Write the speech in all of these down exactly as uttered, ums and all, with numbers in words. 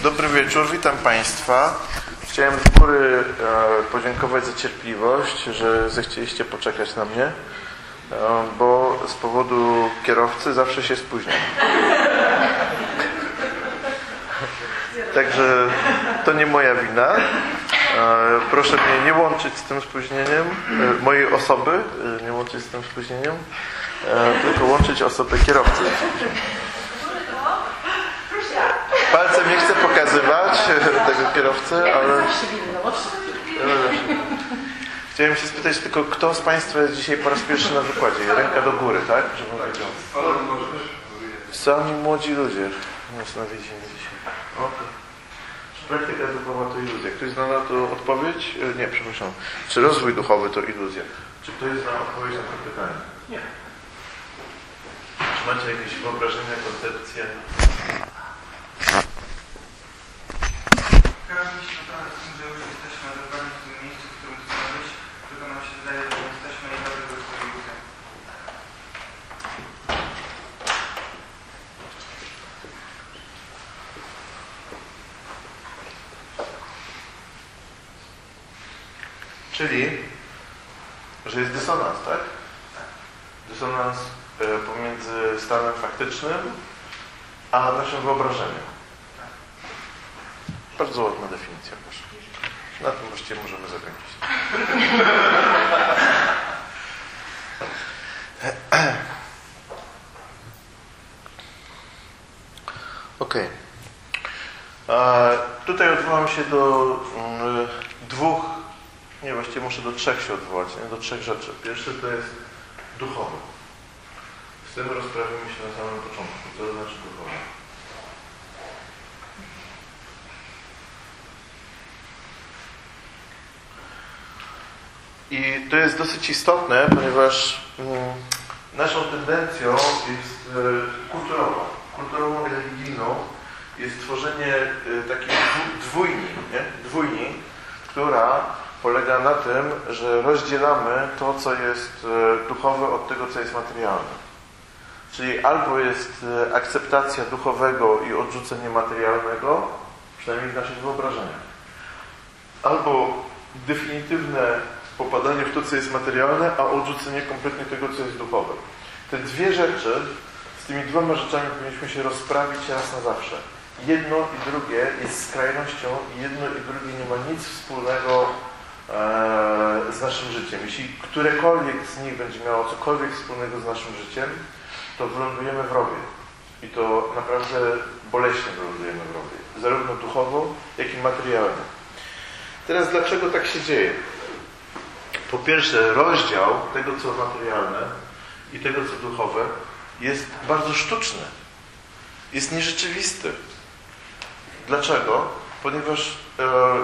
Dobry wieczór, witam Państwa. Chciałem z góry e, podziękować za cierpliwość, że zechcieliście poczekać na mnie, e, bo z powodu kierowcy zawsze się spóźniam. Także to nie moja wina. E, proszę mnie nie łączyć z tym spóźnieniem, e, mojej osoby, e, nie łączyć z tym spóźnieniem, e, tylko łączyć osobę kierowcy. Palcem nie chcę pokazywać tego kierowcy, ale... Chciałem się spytać tylko, kto z Państwa jest dzisiaj po raz pierwszy na wykładzie? Ręka do góry, tak? Żebym wiedział. Sami młodzi ludzie. Nas nawiedzieni dzisiaj. Okay. Praktyka duchowa to iluzja. Ktoś zna na to odpowiedź? Nie, przepraszam. Czy rozwój duchowy to iluzja? Czy ktoś zna odpowiedź na to pytanie? Nie. Czy macie jakieś wyobrażenia, koncepcje? Każdy się naprawdę z tym, że już jesteśmy adoptowani w tym miejscu, w którym chcemy być, tylko nam się wydaje, że jesteśmy i dobrze ze swoim ludzem. Czyli, że jest dysonans, tak? Dysonans e, pomiędzy stanem faktycznym a naszym wyobrażeniem. Bardzo ładna definicja, proszę. Na tym właściwie możemy zakończyć. Ok. Tutaj odwołam się do um, dwóch, nie właściwie muszę do trzech się odwołać, nie? Do trzech rzeczy. Pierwszy to jest duchowy. Z tym rozprawimy się na samym początku. Co to znaczy duchowy? I to jest dosyć istotne, ponieważ mm, naszą tendencją jest e, kulturową, kulturową i religijną jest tworzenie e, takiej dwójni, nie? dwójni, która polega na tym, że rozdzielamy to, co jest e, duchowe od tego, co jest materialne. Czyli albo jest e, akceptacja duchowego i odrzucenie materialnego, przynajmniej w naszych wyobrażeniach, albo definitywne popadanie w to, co jest materialne, a odrzucenie kompletnie tego, co jest duchowe. Te dwie rzeczy, z tymi dwoma rzeczami powinniśmy się rozprawić raz na zawsze. Jedno i drugie jest skrajnością i jedno i drugie nie ma nic wspólnego e, z naszym życiem. Jeśli którekolwiek z nich będzie miało cokolwiek wspólnego z naszym życiem, to wylądujemy w rowie. I to naprawdę boleśnie wylądujemy w rowie. Zarówno duchowo, jak i materialnie. Teraz dlaczego tak się dzieje? Po pierwsze, rozdział tego, co materialne i tego, co duchowe jest bardzo sztuczny. Jest nierzeczywisty. Dlaczego? Ponieważ e,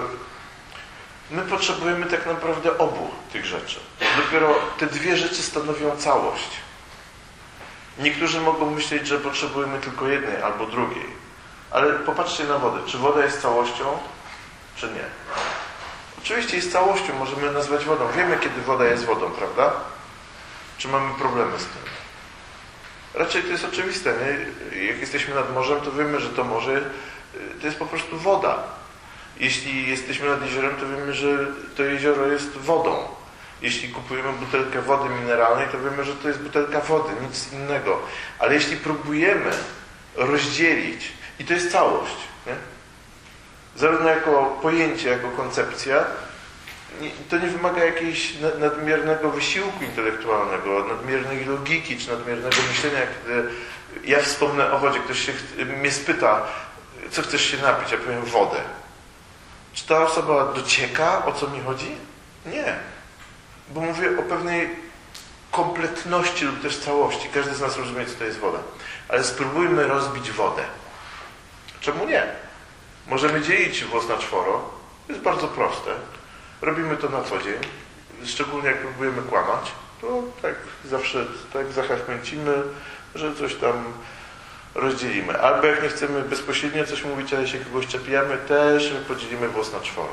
my potrzebujemy tak naprawdę obu tych rzeczy. Dopiero te dwie rzeczy stanowią całość. Niektórzy mogą myśleć, że potrzebujemy tylko jednej albo drugiej. Ale popatrzcie na wodę. Czy woda jest całością, czy nie? Oczywiście jest całością, możemy nazwać wodą. Wiemy, kiedy woda jest wodą, prawda? Czy mamy problemy z tym? Raczej to jest oczywiste, nie? Jak jesteśmy nad morzem, to wiemy, że to morze to jest po prostu woda. Jeśli jesteśmy nad jeziorem, to wiemy, że to jezioro jest wodą. Jeśli kupujemy butelkę wody mineralnej, to wiemy, że to jest butelka wody, nic innego. Ale jeśli próbujemy rozdzielić, i to jest całość, nie? Zarówno jako pojęcie, jako koncepcja, to nie wymaga jakiegoś nadmiernego wysiłku intelektualnego, nadmiernej logiki, czy nadmiernego myślenia. Kiedy ja wspomnę o wodzie, ktoś się, mnie spyta, co chcesz się napić, ja powiem wodę. Czy ta osoba docieka, o co mi chodzi? Nie. Bo mówię o pewnej kompletności lub też całości. Każdy z nas rozumie, co to jest woda. Ale spróbujmy rozbić wodę. Czemu nie? Możemy dzielić włos na czworo. To jest bardzo proste. Robimy to na co dzień. Szczególnie jak próbujemy kłamać. To tak zawsze tak zachachmęcimy, że coś tam rozdzielimy. Albo jak nie chcemy bezpośrednio coś mówić, ale się kogoś czepiamy, też podzielimy włos na czworo.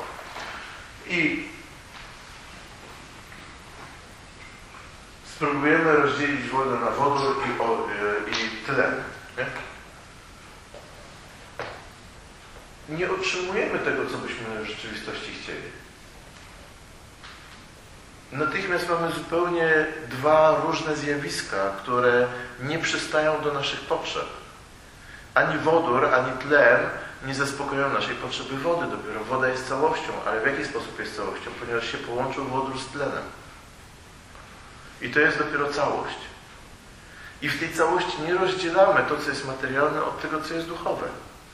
I spróbujemy rozdzielić wodę na wodór i, o, i tlen. Nie? nie otrzymujemy tego, co byśmy w rzeczywistości chcieli. Natychmiast mamy zupełnie dwa różne zjawiska, które nie przystają do naszych potrzeb. Ani wodór, ani tlen nie zaspokoją naszej potrzeby wody. Dopiero woda jest całością, ale w jaki sposób jest całością? Ponieważ się połączył wodór z tlenem. I to jest dopiero całość. I w tej całości nie rozdzielamy to, co jest materialne, od tego, co jest duchowe.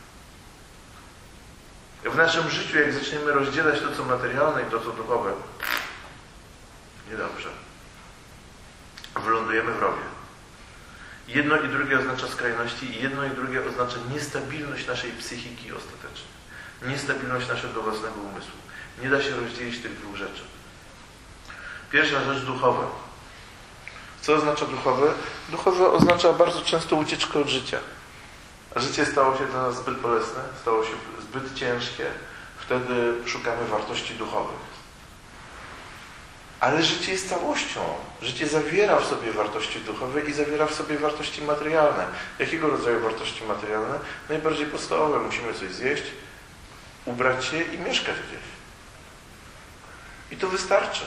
W naszym życiu, jak zaczniemy rozdzielać to, co materialne i to, co duchowe, niedobrze. Wylądujemy w rowie. Jedno i drugie oznacza skrajności i jedno i drugie oznacza niestabilność naszej psychiki ostatecznie. Niestabilność naszego własnego umysłu. Nie da się rozdzielić tych dwóch rzeczy. Pierwsza rzecz, duchowe. Co oznacza duchowe? Duchowe oznacza bardzo często ucieczkę od życia. A życie stało się dla nas zbyt bolesne, stało się zbyt ciężkie. Wtedy szukamy wartości duchowych. Ale życie jest całością. Życie zawiera w sobie wartości duchowe i zawiera w sobie wartości materialne. Jakiego rodzaju wartości materialne? Najbardziej podstawowe. Musimy coś zjeść, ubrać się i mieszkać gdzieś. I to wystarczy.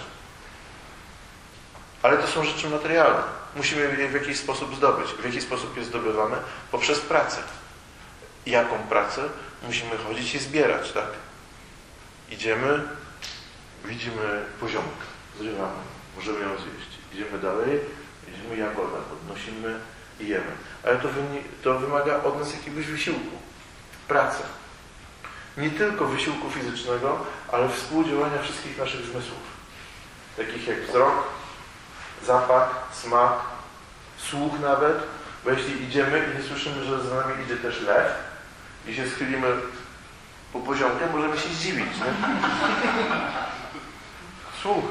Ale to są rzeczy materialne. Musimy je w jakiś sposób zdobyć. W jaki sposób je zdobywamy? Poprzez pracę. Jaką pracę? Musimy chodzić i zbierać, tak? Idziemy, widzimy poziomkę, zrywamy, możemy ją zjeść. Idziemy dalej, widzimy jagodę, podnosimy i jemy. Ale to, to wymaga od nas jakiegoś wysiłku. Pracy. Nie tylko wysiłku fizycznego, ale współdziałania wszystkich naszych zmysłów. Takich jak wzrok, zapach, smak, słuch nawet, bo jeśli idziemy i nie słyszymy, że za nami idzie też lew i się schylimy po poziomkę, możemy się zdziwić, nie? Słuch.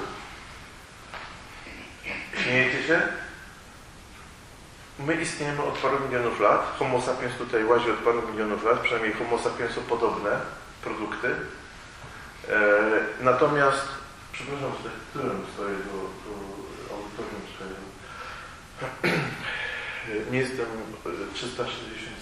Śmiejecie się? My istniejemy od paru milionów lat. Homo sapiens tutaj łazi od paru milionów lat, przynajmniej homo sapiensu podobne produkty. E, natomiast, przepraszam, z którym stoję do, do audytorium swojego. Nie jestem trzysta sześćdziesiąt.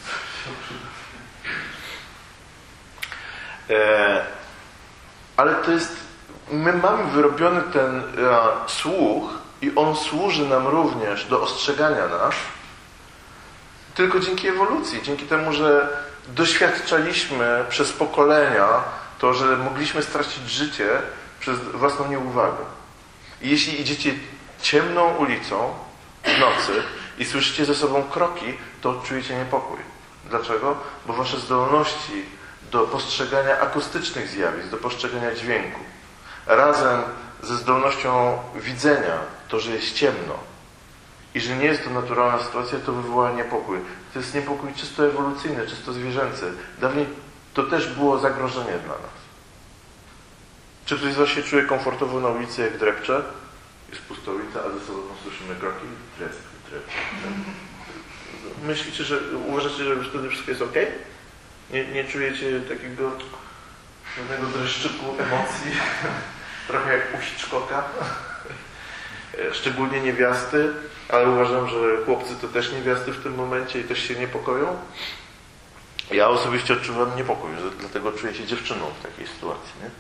E, ale to jest, my mamy wyrobiony ten e, słuch i on służy nam również do ostrzegania nas tylko dzięki ewolucji, dzięki temu, że doświadczaliśmy przez pokolenia to, że mogliśmy stracić życie przez własną nieuwagę. I jeśli idziecie ciemną ulicą w nocy i słyszycie ze sobą kroki, to odczujecie niepokój. Dlaczego? Bo wasze zdolności do postrzegania akustycznych zjawisk, do postrzegania dźwięku, razem ze zdolnością widzenia, to, że jest ciemno i że nie jest to naturalna sytuacja, to wywoła niepokój. To jest niepokój czysto ewolucyjny, czysto zwierzęcy. Dawniej to też było zagrożenie dla nas. Czy ktoś z was się czuje komfortowo na ulicy, jak drepcze? Jest pusta ulica, a ze sobą słyszymy kroki? Drep, drep. Myślicie, że uważacie, że już wtedy wszystko jest ok? Nie, nie czujecie takiego pewnego dreszczyku emocji? Trochę jak u Hitchcocka. Szczególnie niewiasty, ale uważam, że chłopcy to też niewiasty w tym momencie i też się niepokoją. Ja osobiście odczuwam niepokój, dlatego czuję się dziewczyną w takiej sytuacji. Nie?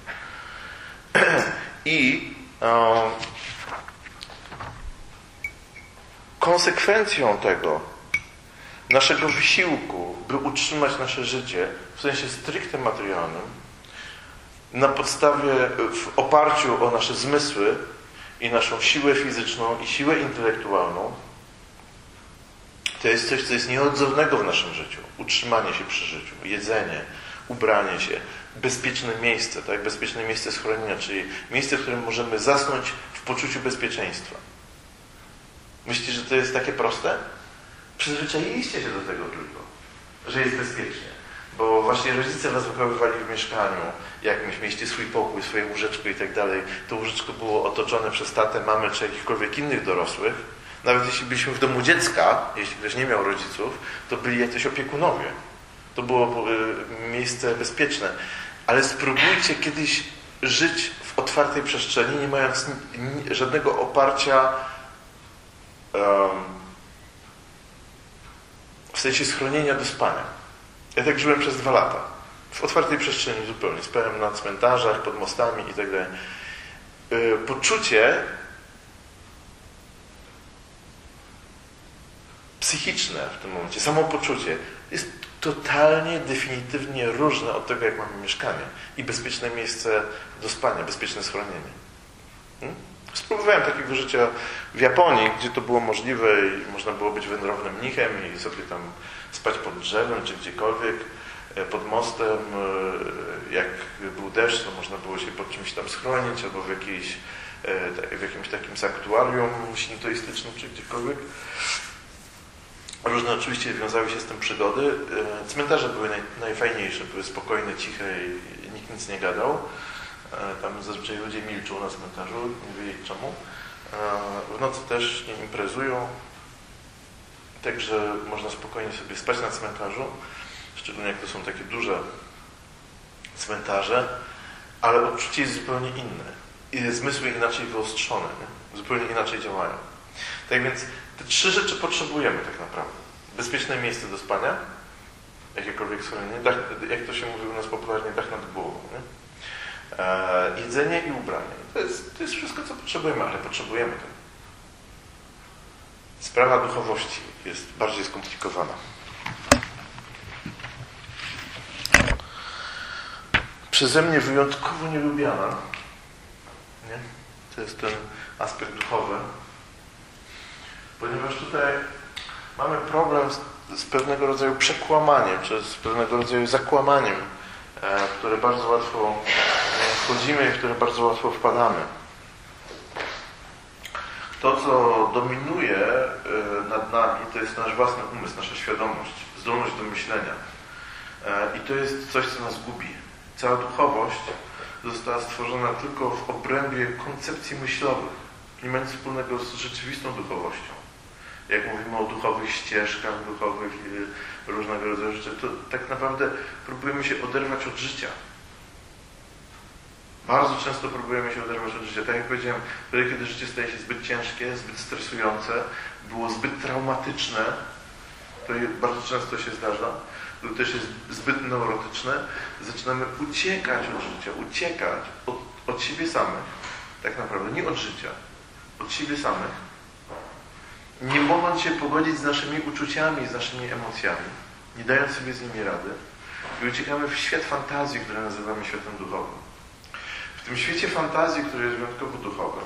I um, konsekwencją tego naszego wysiłku, by utrzymać nasze życie w sensie stricte materialnym, na podstawie, w oparciu o nasze zmysły i naszą siłę fizyczną i siłę intelektualną, to jest coś, co jest nieodzownego w naszym życiu. Utrzymanie się przy życiu, jedzenie, ubranie się, bezpieczne miejsce, tak? Bezpieczne miejsce schronienia, czyli miejsce, w którym możemy zasnąć w poczuciu bezpieczeństwa. Myślicie, że to jest takie proste? Przyzwyczailiście się do tego tylko, że jest bezpiecznie. Bo właśnie rodzice was wychowywali w mieszkaniu, jakimś mieliście swój pokój, swoje łóżeczko i tak dalej. To łóżeczko było otoczone przez tatę, mamę czy jakichkolwiek innych dorosłych. Nawet jeśli byliśmy w domu dziecka, jeśli ktoś nie miał rodziców, to byli jacyś opiekunowie. To było y, miejsce bezpieczne. Ale spróbujcie kiedyś żyć w otwartej przestrzeni, nie mając ni, żadnego oparcia um, w sensie schronienia do spania. Ja tak żyłem przez dwa lata. w otwartej przestrzeni zupełnie, spałem na cmentarzach, pod mostami i tak dalej. Poczucie psychiczne w tym momencie, samopoczucie jest totalnie, definitywnie różne od tego, jak mamy mieszkanie i bezpieczne miejsce do spania, bezpieczne schronienie. Hmm? Spróbowałem takiego życia w Japonii, gdzie to było możliwe i można było być wędrownym mnichem i sobie tam spać pod drzewem czy gdziekolwiek, pod mostem. Jak był deszcz, to można było się pod czymś tam schronić albo w, jakiejś, w jakimś takim sanktuarium shintoistycznym czy gdziekolwiek. Różne oczywiście wiązały się z tym przygody. Cmentarze były naj, najfajniejsze, były spokojne, ciche i nikt nic nie gadał. Tam zazwyczaj ludzie milczą na cmentarzu, nie wiedzieć czemu. W nocy też nie imprezują. Także można spokojnie sobie spać na cmentarzu. Szczególnie jak to są takie duże cmentarze. Ale odczucie jest zupełnie inne. I zmysły inaczej wyostrzone. Nie? Zupełnie inaczej działają. Tak więc te trzy rzeczy potrzebujemy tak naprawdę. Bezpieczne miejsce do spania, jakiekolwiek schronienie, dach, jak to się mówi u nas popularnie, dach nad głową. Nie? E, jedzenie i ubranie. To jest, to jest wszystko, co potrzebujemy, ale potrzebujemy tego. Sprawa duchowości jest bardziej skomplikowana. Przeze mnie wyjątkowo nielubiana. Nie? To jest ten aspekt duchowy. Ponieważ tutaj mamy problem z, z pewnego rodzaju przekłamaniem, czy z pewnego rodzaju zakłamaniem, e, w które bardzo łatwo wchodzimy i w które bardzo łatwo wpadamy. To, co dominuje e, nad nami, to jest nasz własny umysł, nasza świadomość, zdolność do myślenia. E, I to jest coś, co nas gubi. Cała duchowość została stworzona tylko w obrębie koncepcji myślowych. Nie ma nic wspólnego z rzeczywistą duchowością. Jak mówimy o duchowych ścieżkach, duchowych różnego rodzaju rzeczy, to tak naprawdę próbujemy się oderwać od życia. Bardzo często próbujemy się oderwać od życia. Tak jak powiedziałem, wtedy, kiedy życie staje się zbyt ciężkie, zbyt stresujące, było zbyt traumatyczne, to bardzo często się zdarza, lub też jest zbyt neurotyczne, zaczynamy uciekać od życia, uciekać od, od siebie samych, tak naprawdę, nie od życia, od siebie samych, nie mogąc się pogodzić z naszymi uczuciami, z naszymi emocjami, nie dając sobie z nimi rady i uciekamy w świat fantazji, który nazywamy światem duchowym. W tym świecie fantazji, który jest wyjątkowo duchowy,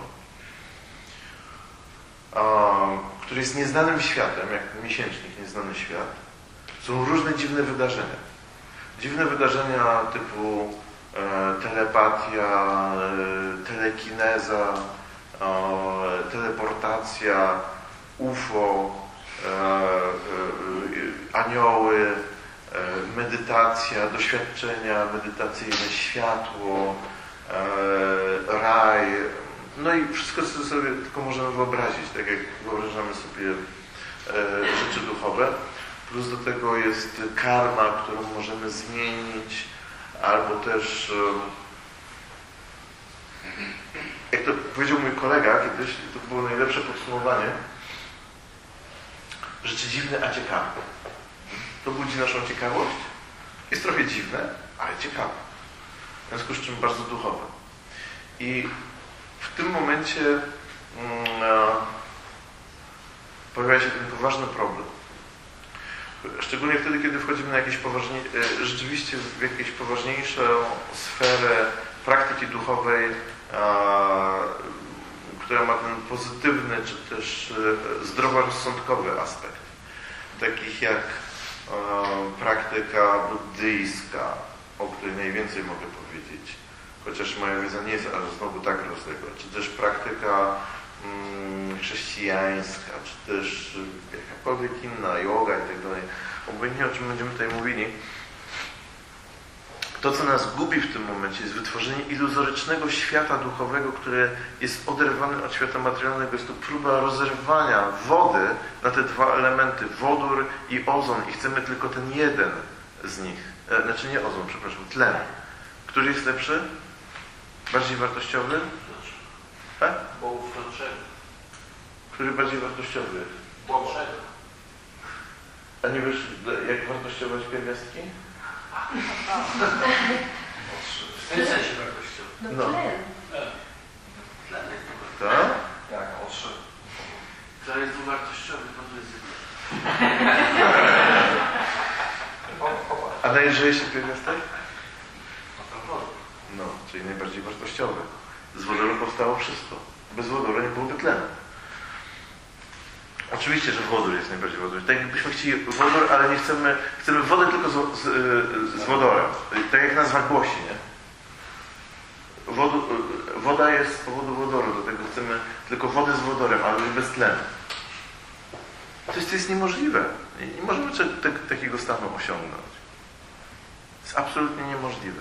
um, który jest nieznanym światem, jak miesięcznik, nieznany świat, są różne dziwne wydarzenia. Dziwne wydarzenia typu e, telepatia, e, telekineza, e, teleportacja, U F O, e, e, anioły, e, medytacja, doświadczenia medytacyjne, światło, e, raj, no i wszystko, co sobie tylko możemy wyobrazić, tak jak wyobrażamy sobie e, rzeczy duchowe. Plus do tego jest karma, którą możemy zmienić, albo też, jak to powiedział mój kolega kiedyś, to było najlepsze podsumowanie, rzeczy dziwne, a ciekawe. To budzi naszą ciekawość. Jest trochę dziwne, ale ciekawe. W związku z czym bardzo duchowe. I w tym momencie mm, pojawia się ten poważny problem. Szczególnie wtedy, kiedy wchodzimy na jakieś poważnie, rzeczywiście w jakąś poważniejszą sferę praktyki duchowej, a, która ma ten pozytywny, czy też zdroworozsądkowy aspekt. Takich jak a, praktyka buddyjska, o której najwięcej mogę powiedzieć, chociaż moja wiedza nie jest aż znowu tak rozległa, czy też praktyka mm, chrześcijańska, czy też jakakolwiek inna, yoga i tak dalej. Obojętnie o czym będziemy tutaj mówili, to, co nas gubi w tym momencie, jest wytworzenie iluzorycznego świata duchowego, które jest oderwane od świata materialnego. Jest to próba rozerwania wody na te dwa elementy, wodór i ozon, i chcemy tylko ten jeden z nich. E, znaczy nie ozon, przepraszam, tlen. Który jest lepszy? Bardziej wartościowy? E? Który bardziej wartościowy jest? A nie wiesz, jak wartościować pierwiastki? W tym sensie wartościowy. No, No. tlen. Tlen jest dwuwartościowy. Tak? Jak? O trzy. To jest dwuwartościowy, to jest... A najlżejszy pierwiastek? No to woda. No, czyli najbardziej wartościowy. Z wodoru powstało wszystko. Bez wodoru nie byłoby tlenu. Oczywiście, że wodór jest najbardziej wartościowy. Tak jakbyśmy chcieli wodór, ale nie chcemy... Chcemy wodę tylko z, z, z wodorem. Tak jak nazwa głosi, nie? Wodu, woda jest z powodu wodoru, dlatego chcemy tylko wodę z wodorem, ale bez tlenu. To jest, to jest niemożliwe. Nie, nie możemy te, takiego stanu osiągnąć. To jest absolutnie niemożliwe.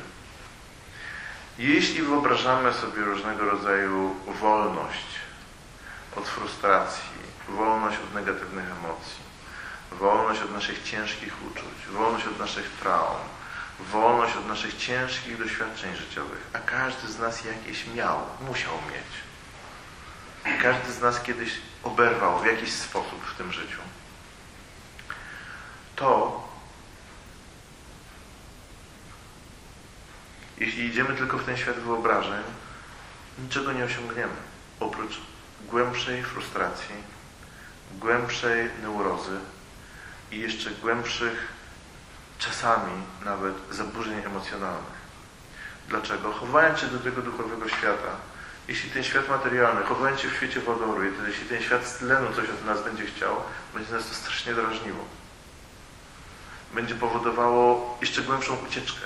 Jeśli wyobrażamy sobie różnego rodzaju wolność od frustracji, wolność od negatywnych emocji, wolność od naszych ciężkich uczuć, wolność od naszych traum, wolność od naszych ciężkich doświadczeń życiowych, a każdy z nas jakieś miał, musiał mieć. Każdy z nas kiedyś oberwał w jakiś sposób w tym życiu. To, jeśli idziemy tylko w ten świat wyobrażeń, niczego nie osiągniemy. Oprócz głębszej frustracji, głębszej neurozy i jeszcze głębszych, czasami nawet zaburzeń emocjonalnych. Dlaczego? Chowając się do tego duchowego świata, jeśli ten świat materialny, chowając się w świecie wodoru, jeśli ten świat z tlenu coś od nas będzie chciał, będzie nas to strasznie drażniło. Będzie powodowało jeszcze głębszą ucieczkę.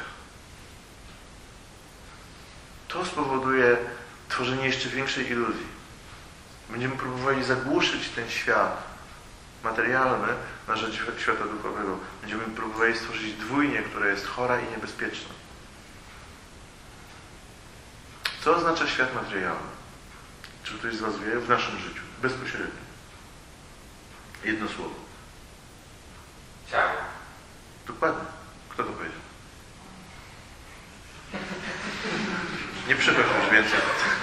To spowoduje tworzenie jeszcze większej iluzji. Będziemy próbowali zagłuszyć ten świat materialny na rzecz świata duchowego. Będziemy próbowali stworzyć dwójnię, która jest chora i niebezpieczna. Co oznacza świat materialny? Czy ktoś z Was wie? W naszym życiu. Bezpośrednio. Jedno słowo. Ciało. Dokładnie. Kto to powiedział? Nie przychodź już więcej.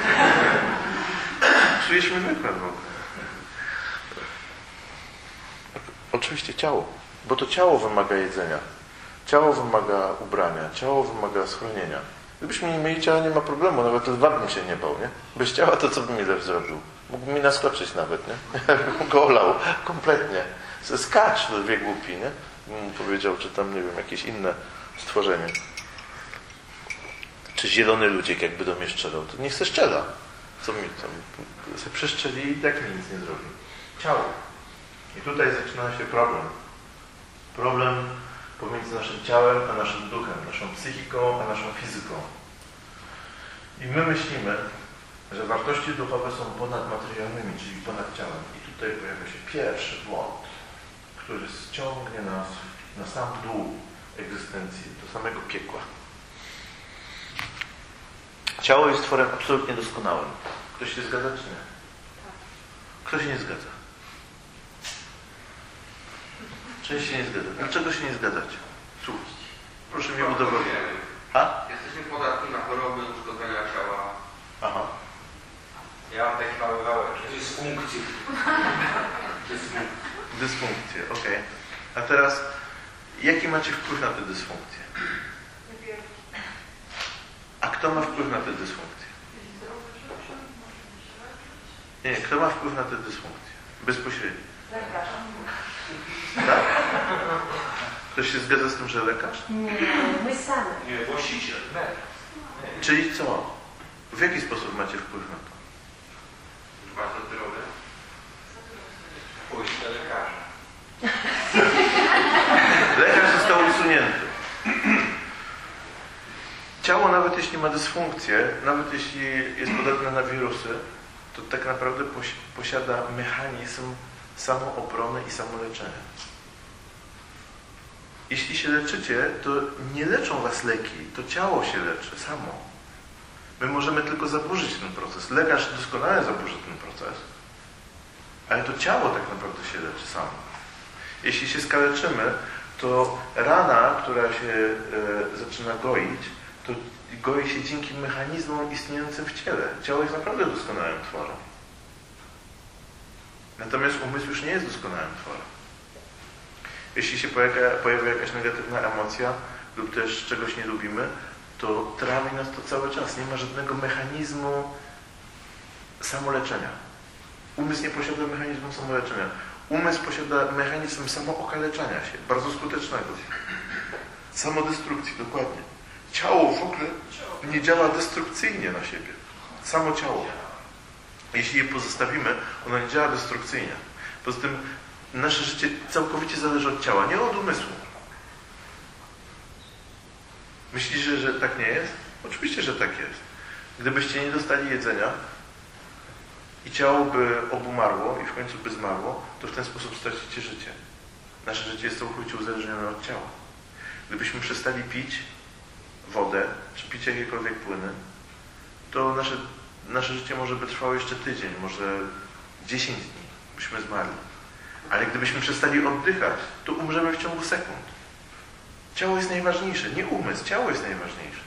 Psujesz mi wykład w ogóle. Oczywiście ciało. Bo to ciało wymaga jedzenia. Ciało wymaga ubrania. Ciało wymaga schronienia. Gdybyśmy nie mieli ciała, nie ma problemu. Nawet lwa bym się nie bał, nie? Bez ciała to co by mi lew zrobił? Mógłby mi naskoczyć nawet, nie? Bym go olał kompletnie. Skacz, lwie głupi, nie? Bym mu powiedział, czy tam, nie wiem, jakieś inne stworzenie. Czy zielony ludziek jakby do mnie strzelał. To niech se strzela. Co mi tam? Se przeszczeli i tak mi nic nie zrobi. Ciało. I tutaj zaczyna się problem. Problem pomiędzy naszym ciałem a naszym duchem, naszą psychiką a naszą fizyką. I my myślimy, że wartości duchowe są ponad materialnymi, czyli ponad ciałem. I tutaj pojawia się pierwszy błąd, który ściągnie nas na sam dół egzystencji, do samego piekła. Ciało jest tworem absolutnie doskonałym. Ktoś się zgadza, czy nie? Kto się nie zgadza? Część się nie zgadza. Dlaczego się nie zgadzacie? Słuchaj, proszę mi udowodnić. A? Jesteśmy podatni na choroby, uszkodzenia ciała. Aha. Ja mam taki mały wałek. Dysfunkcje. Dysfunkcje. Dysfunkcje, okej. Okay. A teraz, jaki macie wpływ na te dysfunkcje? A kto ma wpływ na te dysfunkcje? Nie, nie, kto ma wpływ na te dysfunkcje? Bezpośrednio. Lekarz. Tak? Ktoś się zgadza z tym, że lekarz? Nie, my sami. Nie, właściciel. Czyli co? W jaki sposób macie wpływ na to? Bardzo zdrowe. Pójść do lekarza. Lekarz został usunięty. Ciało, nawet jeśli ma dysfunkcję, nawet jeśli jest podatne na wirusy, to tak naprawdę posiada mechanizm samoobrony i samoleczenia. Jeśli się leczycie, to nie leczą was leki, to ciało się leczy samo. My możemy tylko zaburzyć ten proces. Lekarz doskonale zaburzy ten proces, ale to ciało tak naprawdę się leczy samo. Jeśli się skaleczymy, to rana, która się e, zaczyna goić, to goi się dzięki mechanizmom istniejącym w ciele. Ciało jest naprawdę doskonałym tworem. Natomiast umysł już nie jest doskonałym tworem. Jeśli się pojawia, pojawia jakaś negatywna emocja, lub też czegoś nie lubimy, to trawi nas to cały czas. Nie ma żadnego mechanizmu samoleczenia. Umysł nie posiada mechanizmu samoleczenia. Umysł posiada mechanizm samookaleczania się, bardzo skutecznego. Samodestrukcji, dokładnie. Ciało w ogóle nie działa destrukcyjnie na siebie. Samo ciało. Jeśli je pozostawimy, ono nie działa destrukcyjnie. Poza tym nasze życie całkowicie zależy od ciała, nie od umysłu. Myślicie, że tak nie jest? Oczywiście, że tak jest. Gdybyście nie dostali jedzenia i ciało by obumarło i w końcu by zmarło, to w ten sposób stracicie życie. Nasze życie jest całkowicie uzależnione od ciała. Gdybyśmy przestali pić wodę, czy pić jakiekolwiek płyny, to nasze, nasze życie może by trwało jeszcze tydzień, może dziesięć dni, byśmy zmarli. Ale gdybyśmy przestali oddychać, to umrzemy w ciągu sekund. Ciało jest najważniejsze, nie umysł, ciało jest najważniejsze.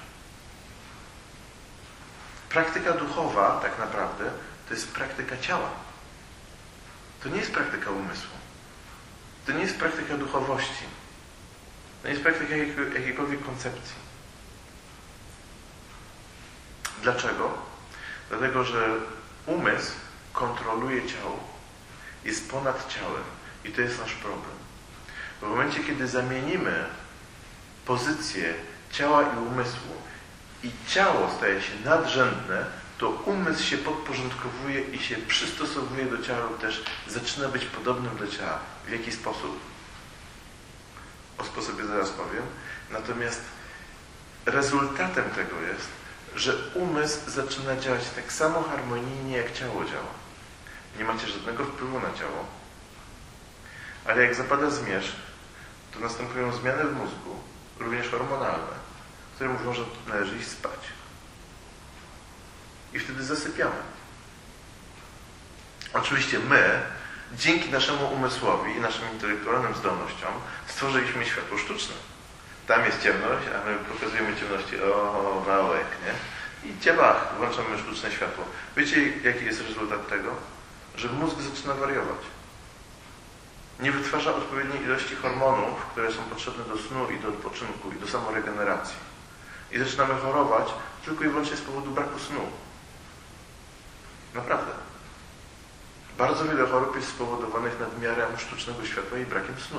Praktyka duchowa tak naprawdę to jest praktyka ciała. To nie jest praktyka umysłu. To nie jest praktyka duchowości. To nie jest praktyka jakiejkolwiek koncepcji. Dlaczego? Dlatego, że umysł kontroluje ciało. Jest ponad ciałem. I to jest nasz problem. W momencie, kiedy zamienimy pozycję ciała i umysłu i ciało staje się nadrzędne, to umysł się podporządkowuje i się przystosowuje do ciała lub też zaczyna być podobnym do ciała. W jaki sposób? O sposobie zaraz powiem. Natomiast rezultatem tego jest, że umysł zaczyna działać tak samo harmonijnie, jak ciało działa. Nie macie żadnego wpływu na ciało. Ale jak zapada zmierzch, to następują zmiany w mózgu, również hormonalne, które mówią, że należy iść spać. I wtedy zasypiamy. Oczywiście my, dzięki naszemu umysłowi i naszym intelektualnym zdolnościom, stworzyliśmy światło sztuczne. Tam jest ciemność, a my pokazujemy ciemności, o, wałek, nie? I ciebach, włączamy sztuczne światło. Wiecie, jaki jest rezultat tego? Że mózg zaczyna wariować. Nie wytwarza odpowiedniej ilości hormonów, które są potrzebne do snu i do odpoczynku i do samoregeneracji. I zaczynamy chorować tylko i wyłącznie z powodu braku snu. Naprawdę. Bardzo wiele chorób jest spowodowanych nadmiarem sztucznego światła i brakiem snu.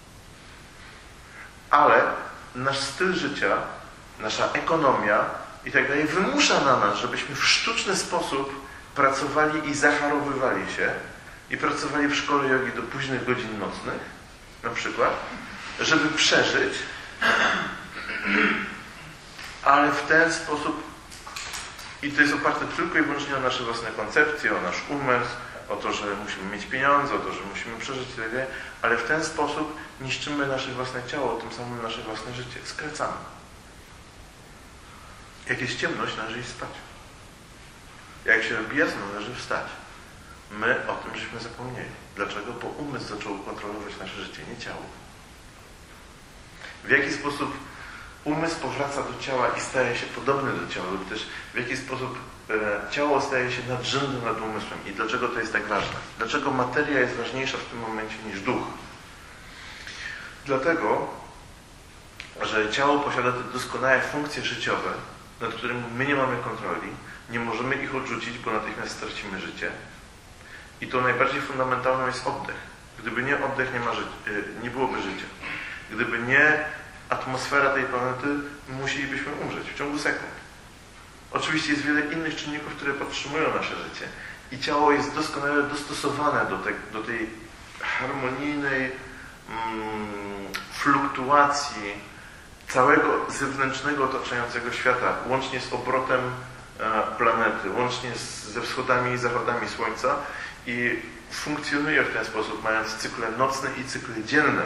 Ale nasz styl życia, nasza ekonomia i tak dalej wymusza na nas, żebyśmy w sztuczny sposób pracowali i zacharowywali się i pracowali w szkole jogi do późnych godzin nocnych, na przykład, żeby przeżyć, ale w ten sposób, i to jest oparte tylko i wyłącznie o nasze własne koncepcje, o nasz umysł, o to, że musimy mieć pieniądze, o to, że musimy przeżyć i tak dalej, ale w ten sposób niszczymy nasze własne ciało, tym samym nasze własne życie. Skracamy. Jak jest ciemność, należy iść spać. Jak się robi jasno, należy wstać. My o tym żeśmy zapomnieli. Dlaczego? Bo umysł zaczął kontrolować nasze życie, nie ciało. W jaki sposób umysł powraca do ciała i staje się podobny do ciała, lub też w jaki sposób e, ciało staje się nadrzędne nad umysłem i dlaczego to jest tak ważne? Dlaczego materia jest ważniejsza w tym momencie niż duch? Dlatego, że ciało posiada te doskonałe funkcje życiowe, nad którymi my nie mamy kontroli, nie możemy ich odrzucić, bo natychmiast stracimy życie. I to najbardziej fundamentalne jest oddech. Gdyby nie oddech, nie, ma ży- nie byłoby życia. Gdyby nie atmosfera tej planety, musielibyśmy umrzeć w ciągu sekund. Oczywiście jest wiele innych czynników, które podtrzymują nasze życie. I ciało jest doskonale dostosowane do, te, do tej harmonijnej mm, fluktuacji całego zewnętrznego otaczającego świata, łącznie z obrotem e, planety, łącznie z, ze wschodami i zachodami Słońca i funkcjonuje w ten sposób, mając cykle nocne i cykle dzienne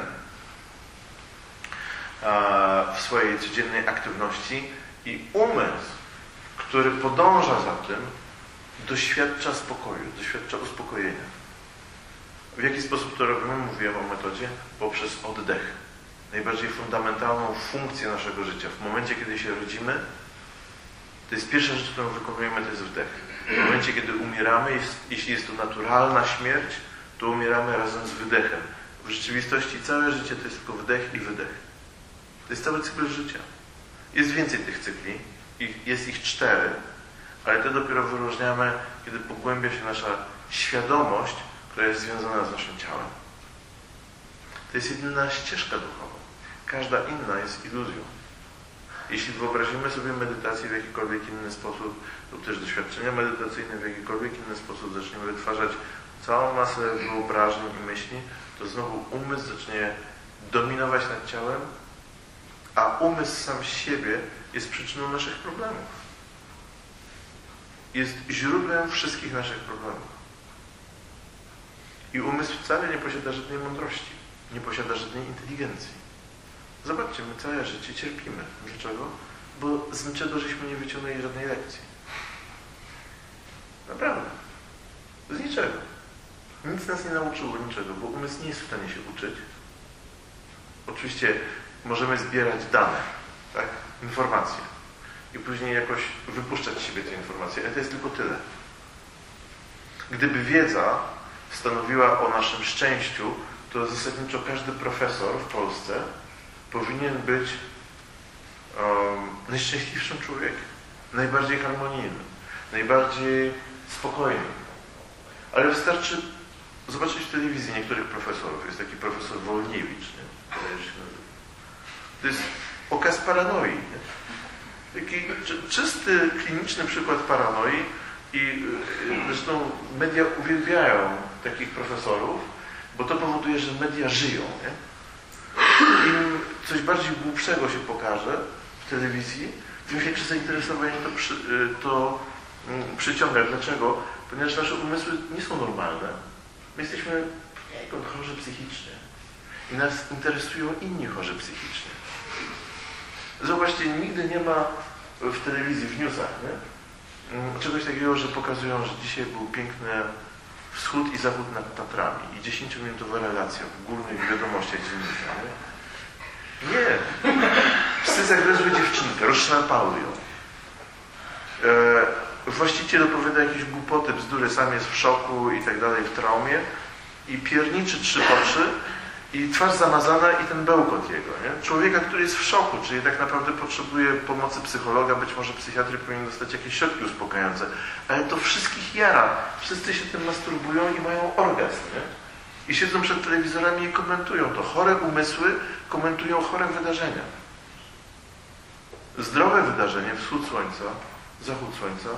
e, w swojej codziennej aktywności i umysł, który podąża za tym, doświadcza spokoju, doświadcza uspokojenia. W jaki sposób to robimy? Mówiłem o metodzie poprzez oddech. Najbardziej fundamentalną funkcję naszego życia. W momencie, kiedy się rodzimy, to jest pierwsza rzecz, którą wykonujemy, to jest wdech. W momencie, kiedy umieramy, jest, jeśli jest to naturalna śmierć, to umieramy razem z wydechem. W rzeczywistości całe życie to jest tylko wdech i wydech. To jest cały cykl życia. Jest więcej tych cykli, ich, jest ich cztery, ale te dopiero wyróżniamy, kiedy pogłębia się nasza świadomość, która jest związana z naszym ciałem. To jest jedyna ścieżka duchowa. Każda inna jest iluzją. Jeśli wyobrazimy sobie medytację w jakikolwiek inny sposób, lub też doświadczenia medytacyjne w jakikolwiek inny sposób, zaczniemy wytwarzać całą masę wyobrażeń i myśli, to znowu umysł zacznie dominować nad ciałem, a umysł sam z siebie jest przyczyną naszych problemów. Jest źródłem wszystkich naszych problemów. I umysł wcale nie posiada żadnej mądrości, nie posiada żadnej inteligencji. Zobaczcie, my całe życie cierpimy. Dlaczego? Bo z niczego żeśmy nie wyciągnęli żadnej lekcji. Naprawdę. Z niczego. Nic nas nie nauczyło, niczego, bo umysł nie jest w stanie się uczyć. Oczywiście możemy zbierać dane, tak? Informacje. I później jakoś wypuszczać z siebie te informacje, ale to jest tylko tyle. Gdyby wiedza stanowiła o naszym szczęściu, to zasadniczo każdy profesor w Polsce powinien być um, najszczęśliwszym człowiekiem, najbardziej harmonijnym, najbardziej spokojnym. Ale wystarczy zobaczyć w telewizji niektórych profesorów. Jest taki profesor Wolniewicz, nie? To jest okaz paranoi. Nie? Taki czysty, kliniczny przykład paranoi i zresztą media uwielbiają takich profesorów, bo to powoduje, że media żyją. Nie? Im coś bardziej głupszego się pokaże w telewizji, tym większe zainteresowanie to, przy, to przyciąga. Dlaczego? Ponieważ nasze umysły nie są normalne. My jesteśmy chorzy psychicznie. I nas interesują inni chorzy psychicznie. Zobaczcie, nigdy nie ma w telewizji, w newsach, nie? Czegoś takiego, że pokazują, że dzisiaj był piękny wschód i zachód nad Tatrami i dziesięciominutowa relacja w górnych wiadomościach dziennika. Nie. Nie. Psy zagryzły dziewczynkę, rozszarpały ją. E, właściciel opowiada jakieś głupoty, bzdury, sam jest w szoku i tak dalej, w traumie i pierniczy trzy oczy i twarz zamazana i ten bełkot jego. Nie? Człowieka, który jest w szoku, czyli tak naprawdę potrzebuje pomocy psychologa, być może psychiatry powinien dostać jakieś środki uspokajające. Ale to wszystkich jara. Wszyscy się tym masturbują i mają orgazm. Nie? I siedzą przed telewizorami i komentują to. Chore umysły komentują chore wydarzenia. Zdrowe wydarzenie, wschód słońca, zachód słońca,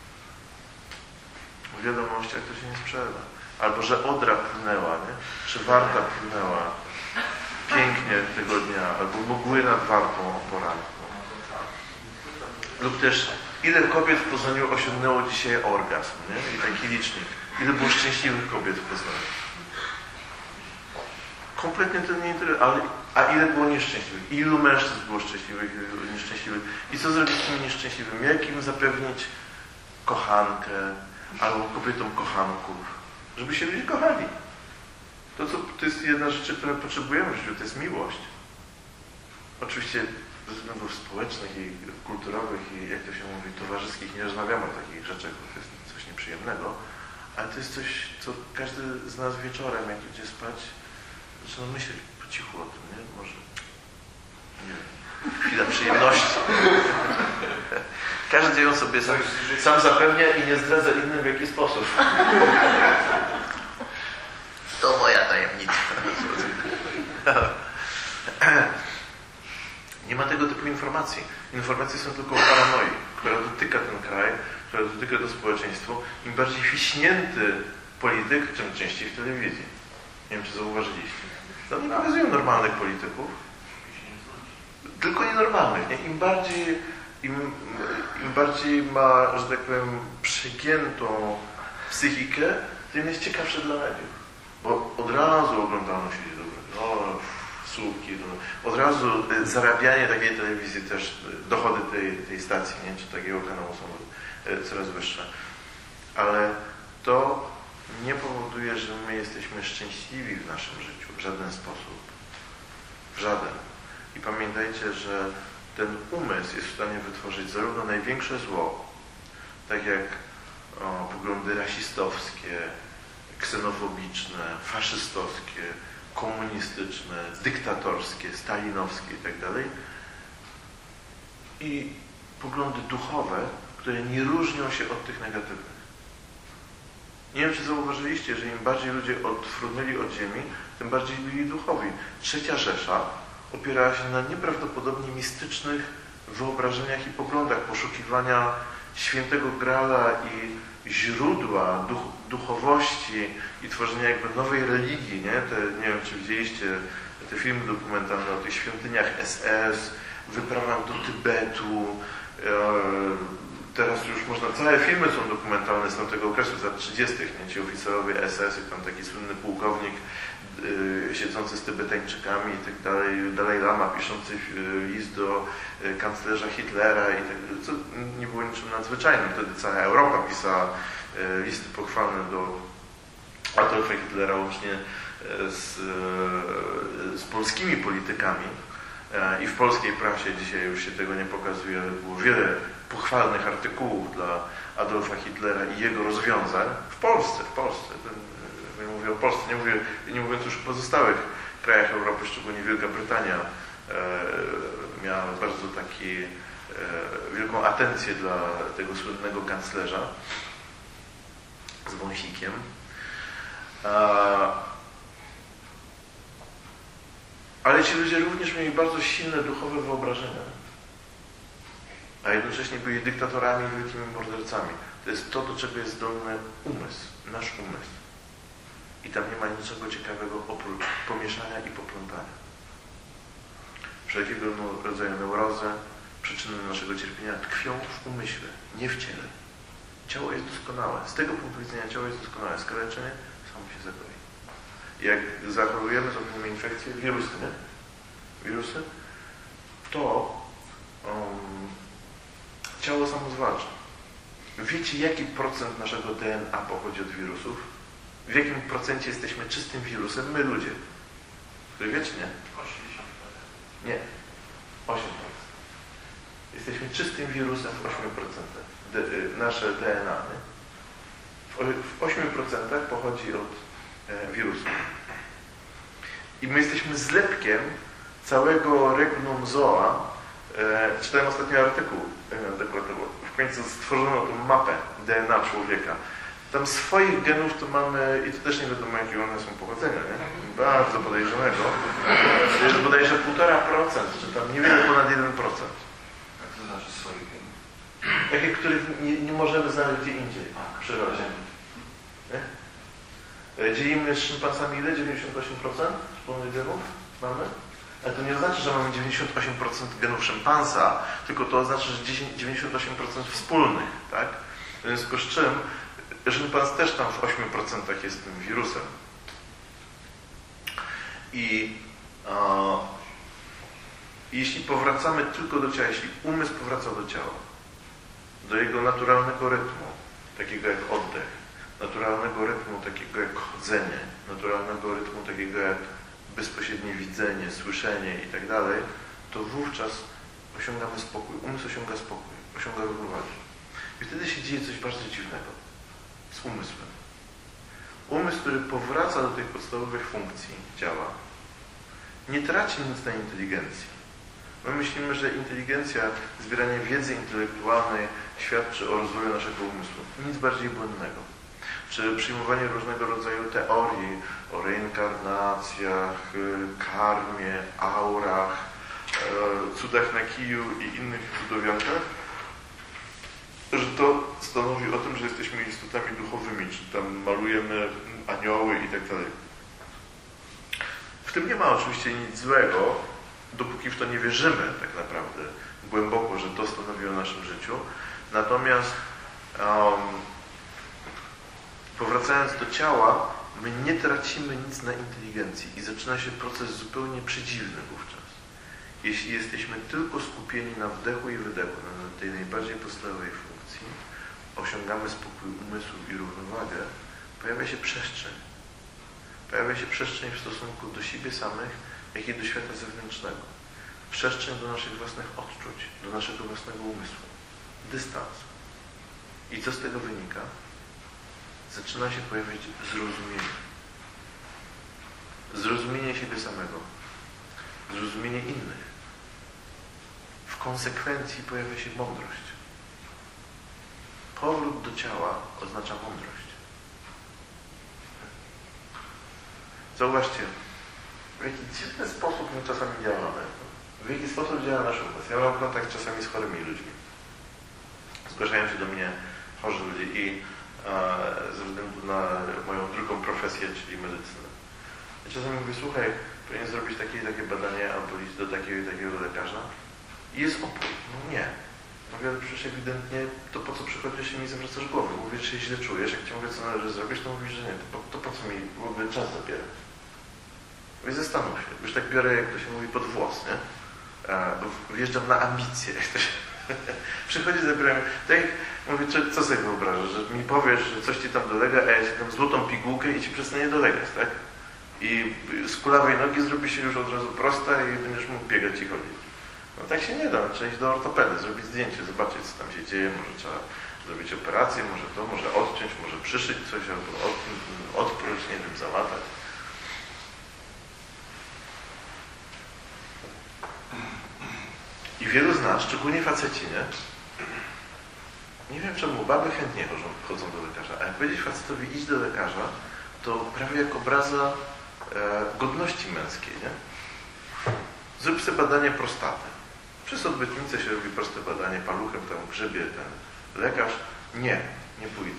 w wiadomościach to się nie sprzeda. Albo, że Odra płynęła, nie? Czy Warta płynęła pięknie tego dnia, albo mgły nad Wartą o poranku. Lub też, ile kobiet w Poznaniu osiągnęło dzisiaj orgazm, nie? I taki licznik. Ile było szczęśliwych kobiet w Poznaniu. Kompletnie to nie interesuje. Ale, a ile było nieszczęśliwych? Ilu mężczyzn było szczęśliwych, ilu nieszczęśliwych? I co zrobić z tymi nieszczęśliwymi? Jak im zapewnić kochankę, albo kobietom kochanków? Żeby się ludzie kochali. To, co, to jest jedna rzecz, której potrzebujemy w życiu, to jest miłość. Oczywiście ze względów społecznych i kulturowych i, jak to się mówi, towarzyskich nie rozmawiamy o takich rzeczach, bo to jest coś nieprzyjemnego, ale to jest coś, co każdy z nas wieczorem, jak idzie spać, zaczyna myśleć po cichu o tym, nie? Może, nie wiem, chwila przyjemności. Każdy ją sobie sam, sam zapewnia i nie zdradza innym w jaki sposób. To moja tajemnica. Nie ma tego typu informacji. Informacje są tylko o paranoi, która dotyka ten kraj, która dotyka to społeczeństwo. Im bardziej fiśnięty polityk, tym częściej w telewizji. Nie wiem, czy zauważyliście. Tam nie pokazują normalnych polityków, tylko nienormalnych. Nie? Im bardziej Im, Im bardziej ma, że tak powiem, przegiętą psychikę, tym jest ciekawsze dla mediów. Bo od razu oglądalność idzie do góry. Słupki. Od razu zarabianie takiej telewizji też, dochody tej, tej stacji, nie? Czy takiego kanału są coraz wyższe. Ale to nie powoduje, że my jesteśmy szczęśliwi w naszym życiu. W żaden sposób. W żaden. I pamiętajcie, że ten umysł jest w stanie wytworzyć zarówno największe zło, tak jak o, poglądy rasistowskie, ksenofobiczne, faszystowskie, komunistyczne, dyktatorskie, stalinowskie itd. I poglądy duchowe, które nie różnią się od tych negatywnych. Nie wiem, czy zauważyliście, że im bardziej ludzie odfrunęli od ziemi, tym bardziej byli duchowi. Trzecia Rzesza opierała się na nieprawdopodobnie mistycznych wyobrażeniach i poglądach poszukiwania świętego Grala i źródła duch, duchowości i tworzenia jakby nowej religii, nie? Te, nie wiem, czy widzieliście te filmy dokumentalne o tych świątyniach S S, wyprawach do Tybetu. Teraz już można, całe filmy są dokumentalne z tamtego okresu, z lat trzydziestych, nie? Ci oficerowie S S, jak tam taki słynny pułkownik yy, siedzący z Tybetańczykami i tak dalej, Dalaj Lama piszący yy, list do yy, kanclerza Hitlera i tak dalej, co nie było niczym nadzwyczajnym. Wtedy cała Europa pisała yy, listy pochwalne do Adolfa Hitlera, łącznie yy, z, yy, z polskimi politykami. I w polskiej prasie dzisiaj już się tego nie pokazuje, ale było wiele pochwalnych artykułów dla Adolfa Hitlera i jego rozwiązań w Polsce, w Polsce. Ja mówię o Polsce, nie, mówię, nie mówiąc już o pozostałych krajach Europy, szczególnie Wielka Brytania e, miała bardzo taki e, wielką atencję dla tego słynnego kanclerza z wąsikiem. A, Ale ci ludzie również mieli bardzo silne duchowe wyobrażenia. A jednocześnie byli dyktatorami i wielkimi mordercami. To jest to, do czego jest zdolny umysł, nasz umysł. I tam nie ma niczego ciekawego oprócz pomieszania i poplątania. Wszelkiego rodzaju neurozy, przyczyny naszego cierpienia tkwią w umyśle, nie w ciele. Ciało jest doskonałe. Z tego punktu widzenia ciało jest doskonałe. Skaleczenie samo się zagoi. Jak zachorujemy, zrobimy infekcję, wirusy, nie? Wirusy, to um, ciało samo zwalcza. Wiecie, jaki procent naszego D N A pochodzi od wirusów? W jakim procencie jesteśmy czystym wirusem? My ludzie. Który wiecie, nie? osiemdziesiąt procent. Nie. osiem procent. Jesteśmy czystym wirusem w ośmiu procentach. D, nasze D N A, nie? W ośmiu procentach pochodzi od e, wirusów. I my jesteśmy zlepkiem całego regnum zoa. E, czytałem ostatnio artykuł, e, w końcu stworzono tą mapę D N A człowieka. Tam swoich genów to mamy, i to też nie wiadomo, jakie one są pochodzenia, nie? Bardzo podejrzanego. To jest bodajże półtora procent, czy tam niewiele ponad jeden procent. Jak to znaczy swoich genów? Takie, których nie, nie możemy znaleźć gdzie indziej w przyrodzie. Nie? Dzielimy z szympansami ile? dziewięćdziesiąt osiem procent wspólnych genów mamy? Ale to nie oznacza, że mamy dziewięćdziesiąt osiem procent genów szympansa, tylko to oznacza, że dziewięćdziesiąt osiem procent wspólnych, tak? W związku z czym szympans też tam w ośmiu procentach jest tym wirusem. I e, jeśli powracamy tylko do ciała, jeśli umysł powraca do ciała, do jego naturalnego rytmu, takiego jak oddech, naturalnego rytmu takiego jak chodzenie, naturalnego rytmu takiego jak bezpośrednie widzenie, słyszenie i tak dalej, to wówczas osiągamy spokój. Umysł osiąga spokój, osiąga równowagę. I wtedy się dzieje coś bardzo dziwnego z umysłem. Umysł, który powraca do tych podstawowych funkcji ciała, nie traci nic na inteligencji. My myślimy, że inteligencja, zbieranie wiedzy intelektualnej świadczy o rozwoju naszego umysłu. Nic bardziej błędnego. Czy przyjmowanie różnego rodzaju teorii o reinkarnacjach, karmie, aurach, cudach na kiju i innych cudowiankach, że to stanowi o tym, że jesteśmy istotami duchowymi, czy tam malujemy anioły i tak dalej. W tym nie ma oczywiście nic złego, dopóki w to nie wierzymy tak naprawdę głęboko, że to stanowi o naszym życiu. Natomiast um, powracając do ciała, my nie tracimy nic na inteligencji i zaczyna się proces zupełnie przedziwny wówczas. Jeśli jesteśmy tylko skupieni na wdechu i wydechu, na tej najbardziej podstawowej funkcji, osiągamy spokój umysłu i równowagę, pojawia się przestrzeń. Pojawia się przestrzeń w stosunku do siebie samych, jak i do świata zewnętrznego. Przestrzeń do naszych własnych odczuć, do naszego własnego umysłu. Dystans. I co z tego wynika? Zaczyna się pojawiać zrozumienie. zrozumienie siebie samego, zrozumienie innych. W konsekwencji pojawia się mądrość. Powrót do ciała oznacza mądrość. Zauważcie, w jaki dziwny sposób my czasami działamy. W jaki sposób działa nasz umysł. Ja mam kontakt czasami z chorymi ludźmi. Zgłaszają się do mnie chorzy ludzie i e, ze względu na moją drugą profesję, czyli medycynę. Ja czasami mówię, słuchaj, powinien zrobić takie i takie badanie, albo iść do takiego i takiego lekarza. I jest opór. No nie. Mówię, ale przecież ewidentnie to po co przychodzisz i mi zawracasz głowę. Mówię, czy się źle czujesz, jak ci mówię, co należy zrobić, to mówisz, że nie. To po, to po co mi w ogóle czas zabiera? Mówię, zastanów się. Już tak biorę, jak to się mówi, pod włos, nie? Wjeżdżam na ambicje. Przychodzi, zabieram. Tak jak mówię, czy, co sobie wyobrażasz, że mi powiesz, że coś ci tam dolega, a ja ci dam złotą pigułkę i ci przestanie dolegać, tak? I z kulawej nogi zrobi się już od razu prosta i będziesz mógł biegać i chodzić. No tak się nie da. Trzeba iść do ortopedy, zrobić zdjęcie, zobaczyć, co tam się dzieje. Może trzeba zrobić operację, może to, może odciąć, może przyszyć coś, albo od, odpróć, nie wiem, załatać. I wielu z nas, szczególnie faceci, nie? Nie wiem czemu, baby chętnie chodzą, chodzą do lekarza, a jak powiedzieć facetowi idź do lekarza, to prawie jak obraza e, godności męskiej, nie? Zrób sobie badanie prostaty. Przez odbytnicę się robi proste badanie, paluchem tam grzebie ten lekarz. Nie, nie pójdę.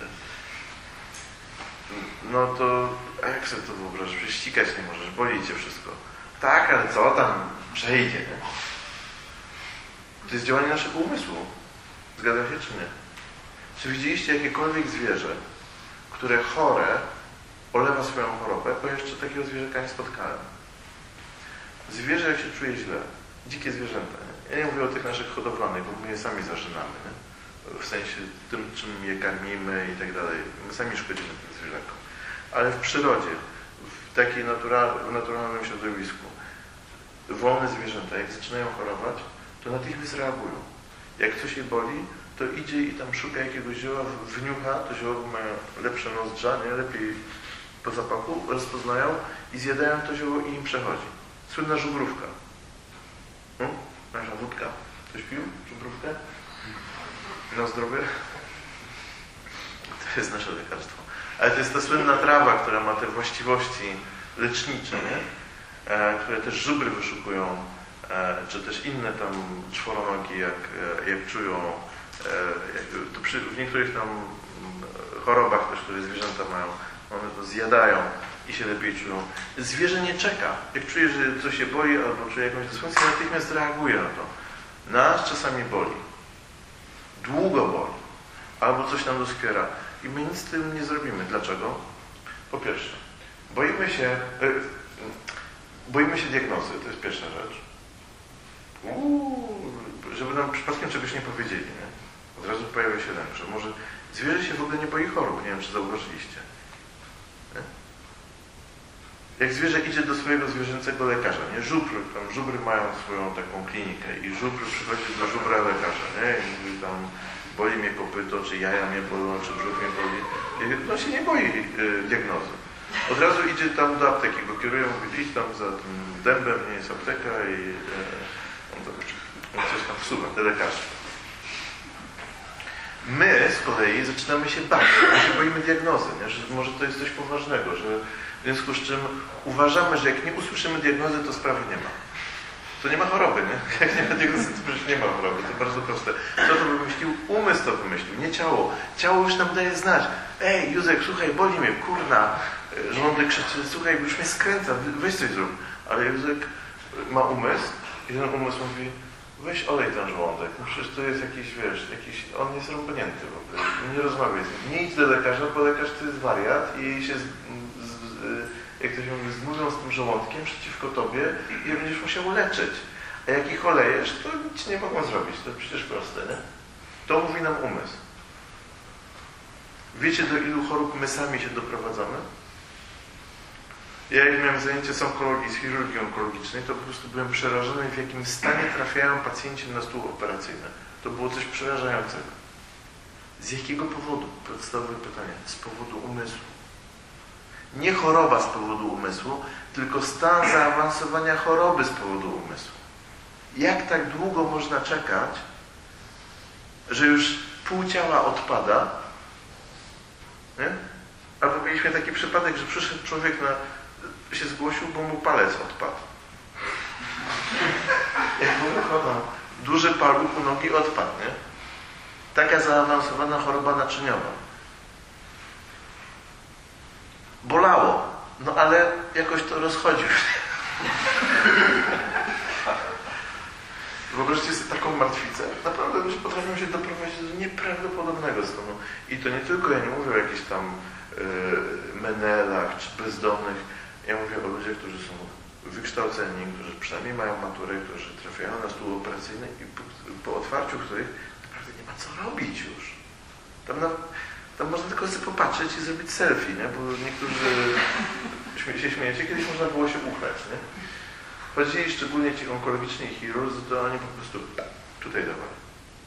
No to, a jak sobie to wyobrażasz? Przecież ścikać nie możesz, boli cię wszystko. Tak, ale co tam? Przejdzie, nie? To jest działanie naszego umysłu. Zgadza się czy nie? Czy widzieliście jakiekolwiek zwierzę, które chore olewa swoją chorobę? Bo jeszcze takiego zwierzaka nie spotkałem. Zwierzę jak się czuje źle. Dzikie zwierzęta. Nie? Ja nie mówię o tych naszych hodowlanych, bo my je sami zażynamy. Nie? W sensie tym, czym je karmimy i tak dalej. My sami szkodzimy tym zwierzakom. Ale w przyrodzie, w takiej natural, w naturalnym środowisku, wolne zwierzęta, jak zaczynają chorować, to natychmiast reagują. Jak coś je boli, to idzie i tam szuka jakiegoś zioła, wniucha, to zioło mają lepsze nozdrza, nie? Lepiej po zapachu, rozpoznają i zjadają to zioło i im przechodzi. Słynna żubrówka. Hmm? Nasza wódka. Ktoś pił żubrówkę? Na zdrowie? To jest nasze lekarstwo. Ale to jest ta słynna trawa, która ma te właściwości lecznicze, nie? E, które też żubry wyszukują, e, czy też inne tam czworonogi, jak, jak czują, e, jak, to przy, w niektórych tam chorobach też, które zwierzęta mają, one to zjadają i się lepiej czują. Zwierzę nie czeka. Jak czuje, że coś się boi albo czuje jakąś dysfunkcję, natychmiast reaguje na to. Nas czasami boli. Długo boli. Albo coś nam doskwiera. I my nic z tym nie zrobimy. Dlaczego? Po pierwsze, boimy się, boimy się diagnozy. To jest pierwsza rzecz. Uuu, żeby nam przypadkiem czegoś nie powiedzieli. Nie? Od razu pojawia się lęk, że może zwierzę się w ogóle nie boi chorób. Nie wiem, czy zauważyliście. Nie? Jak zwierzę idzie do swojego zwierzęcego lekarza, nie? Żubry, tam żubry mają swoją taką klinikę i żubr przychodzi do żubra lekarza, nie? I mówi tam, boli mnie kopyto, czy jaja mnie bolą, czy brzuch mnie boli. I on się nie boi y, diagnozy. Od razu idzie tam do apteki, go kierują, mówi, idź tam za tym dębem, nie jest apteka i y, on, to, on coś tam wsuwa, te lekarze. My z kolei zaczynamy się bać, my się boimy diagnozy, nie? Że może to jest coś poważnego, że w związku z czym uważamy, że jak nie usłyszymy diagnozy, to sprawy nie ma. To nie ma choroby, nie? Jak nie ma diagnozy, to przecież nie ma choroby. To bardzo proste. Kto to wymyślił? Umysł to wymyślił, nie ciało. Ciało już nam daje znać. Ej, Józek, słuchaj, boli mnie, kurna. Żołądek krzyczy, słuchaj, już mnie skręca, weź coś zrób. Ale Józek ma umysł i ten umysł mówi, weź olej ten żołądek. No przecież to jest jakiś, wiesz, jakiś, on jest rąbnięty w ogóle. Nie rozmawiaj z nim. Nie idź do lekarza, bo lekarz to jest wariat i się z, z, z, jak to się mówi, zmówią z tym żołądkiem przeciwko tobie i będziesz musiał leczyć. A jak ich olejesz, to nic nie mogą zrobić. To przecież proste, nie? To mówi nam umysł. Wiecie, do ilu chorób my sami się doprowadzamy? Ja jak miałem zajęcie z onkologii, z chirurgii onkologicznej, to po prostu byłem przerażony, w jakim stanie trafiają pacjenci na stół operacyjny. To było coś przerażającego. Z jakiego powodu? Podstawowe pytanie. Z powodu umysłu. Nie choroba z powodu umysłu, tylko stan zaawansowania choroby z powodu umysłu. Jak tak długo można czekać, że już pół ciała odpada, nie? Albo mieliśmy taki przypadek, że przyszedł człowiek, na, się zgłosił, bo mu palec odpadł. Jak mu wychodzą, duży paluch u nogi odpadł, nie? Taka zaawansowana choroba naczyniowa. Bolało, no ale jakoś to rozchodził. Wyobraźcie sobie taką martwicę. Naprawdę ludzie potrafią się doprowadzić do nieprawdopodobnego stanu. I to nie tylko, ja nie mówię o jakichś tam yy, menelach czy bezdomnych. Ja mówię o ludziach, którzy są wykształceni, którzy przynajmniej mają maturę, którzy trafiają na stół operacyjny i po, po otwarciu których naprawdę nie ma co robić już. Tam, na, tam można tylko sobie popatrzeć i zrobić selfie, nie? Bo niektórzy śmie się śmiejecie, kiedyś można było się uchlać, nie? Chodzili szczególnie ci onkologiczni chirurdzy, to oni po prostu tutaj dawali.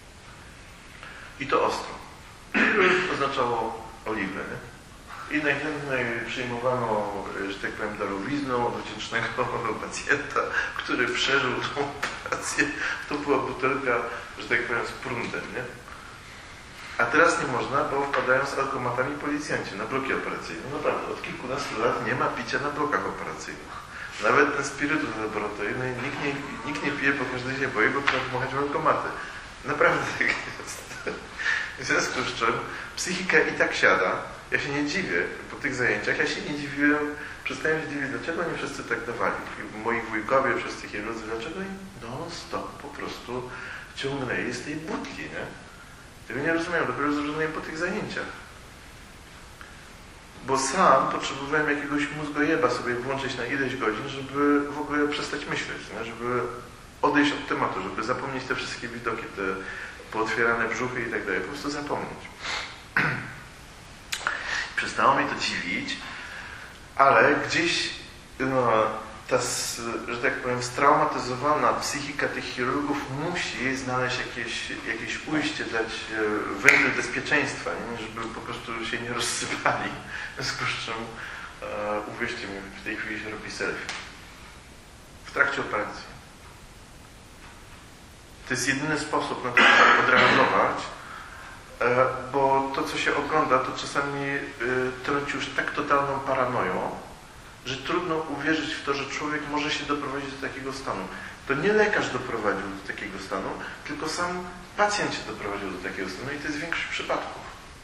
I to ostro. To oznaczało oliwę, nie? I najchętniej przyjmowano, że tak powiem, darowizną od wdzięcznego pacjenta, który przeżył tą operację. To była butelka, że tak powiem, z pruntem, nie? A teraz nie można, bo wpadają z alkomatami policjanci na bloki operacyjne. No naprawdę, od kilkunastu lat nie ma picia na blokach operacyjnych. Nawet ten spirytus laboratoryjny nikt nie, nikt nie pije, bo każdy się boi, bo trzeba dmuchać w alkomaty. Naprawdę tak jest. W związku z czym psychika i tak siada. Ja się nie dziwię po tych zajęciach. Ja się nie dziwiłem, przestałem się dziwić, dlaczego nie wszyscy tak dawali. Moi wujkowie, wszyscy chirurdzy, dlaczego im non-stop po prostu ciągnęli z tej butli, nie? Tego nie rozumiem, dopiero zrozumiałem po tych zajęciach. Bo sam potrzebowałem jakiegoś mózgojeba sobie włączyć na ileś godzin, żeby w ogóle przestać myśleć, nie? Żeby odejść od tematu, żeby zapomnieć te wszystkie widoki, te pootwierane brzuchy i tak dalej, po prostu zapomnieć. Przestało mnie to dziwić, ale gdzieś no, ta, że tak powiem, straumatyzowana psychika tych chirurgów musi znaleźć jakieś, jakieś ujście, dać wentyl bezpieczeństwa, nie? Żeby po prostu się nie rozsypali. W związku z czym, e, uwierzcie mi, w tej chwili się robi selfie. W trakcie operacji. To jest jedyny sposób na to, żeby odreagować, e, bo to, co się ogląda, to czasami e, trąci już tak totalną paranoją, że trudno uwierzyć w to, że człowiek może się doprowadzić do takiego stanu. To nie lekarz doprowadził do takiego stanu, tylko sam pacjent się doprowadził do takiego stanu i to jest większość przypadków.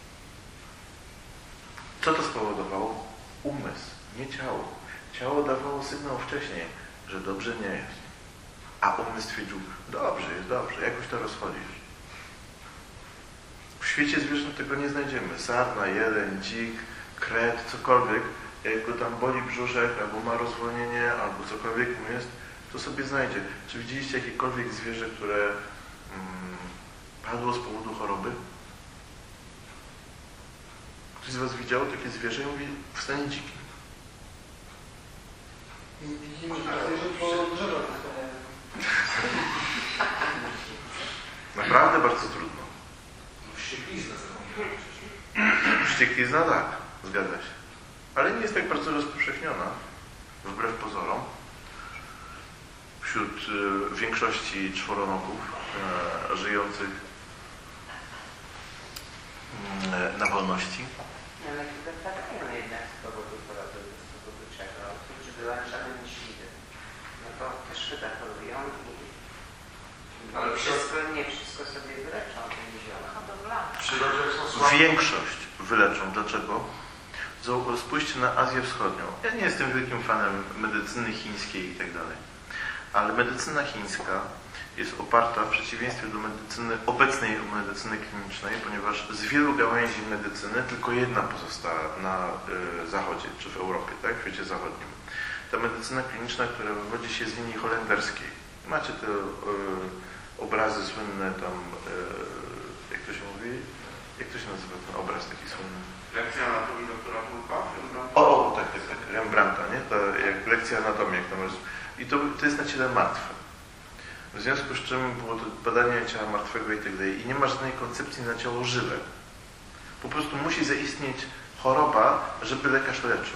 Co to spowodowało? Umysł, nie ciało. Ciało dawało sygnał wcześniej, że dobrze nie jest. A umysł twierdził, dobrze jest, dobrze, jakoś to rozchodzisz. W świecie zwierząt tego nie znajdziemy. Sarna, jeleń, dzik, kret, cokolwiek. Jak go tam boli brzuszek, albo ma rozwolnienie, albo cokolwiek mu jest, to sobie znajdzie. Czy widzieliście jakiekolwiek zwierzę, które mm, padło z powodu choroby? Ktoś z was widział takie zwierzę i mówi w stanie dzikim? Widzimy, że zwierzę po drzewach zostanie. Naprawdę bardzo trudno. Wścieklizna zapomniałem. Wścieklizna tak, zgadza się. Ale nie jest tak bardzo rozpowszechniona, wbrew pozorom, wśród y, większości czworonogów y, żyjących y, na wolności. No, ale chyba padają jednak z powodu choroby, z powodu czego? Którzy była żaden świdy. No to też chyba chorują i Ale nie wszystko, nie wszystko sobie wyleczą tym ziołem. W przyrodzie są słabe. Większość wyleczą. Dlaczego? Spójrzcie na Azję Wschodnią. Ja nie jestem wielkim fanem medycyny chińskiej i tak dalej, ale medycyna chińska jest oparta w przeciwieństwie do medycyny, obecnej medycyny klinicznej, ponieważ z wielu gałęzi medycyny tylko jedna pozostała na y, zachodzie, czy w Europie, tak? W świecie zachodnim. Ta medycyna kliniczna, która wywodzi się z linii holenderskiej. Macie te y, obrazy słynne tam, y, jak to się mówi? Jak to się nazywa ten obraz taki słynny? Lekcja anatomii doktora Hulka? O, o, tak, tak, tak, Rembrandta, nie? To jak lekcja anatomii, jak tam jest. I to, to jest na ciele martwe. W związku z czym było to badanie ciała martwego i tak dalej. I nie ma żadnej koncepcji na ciało żywe. Po prostu musi zaistnieć choroba, żeby lekarz leczył.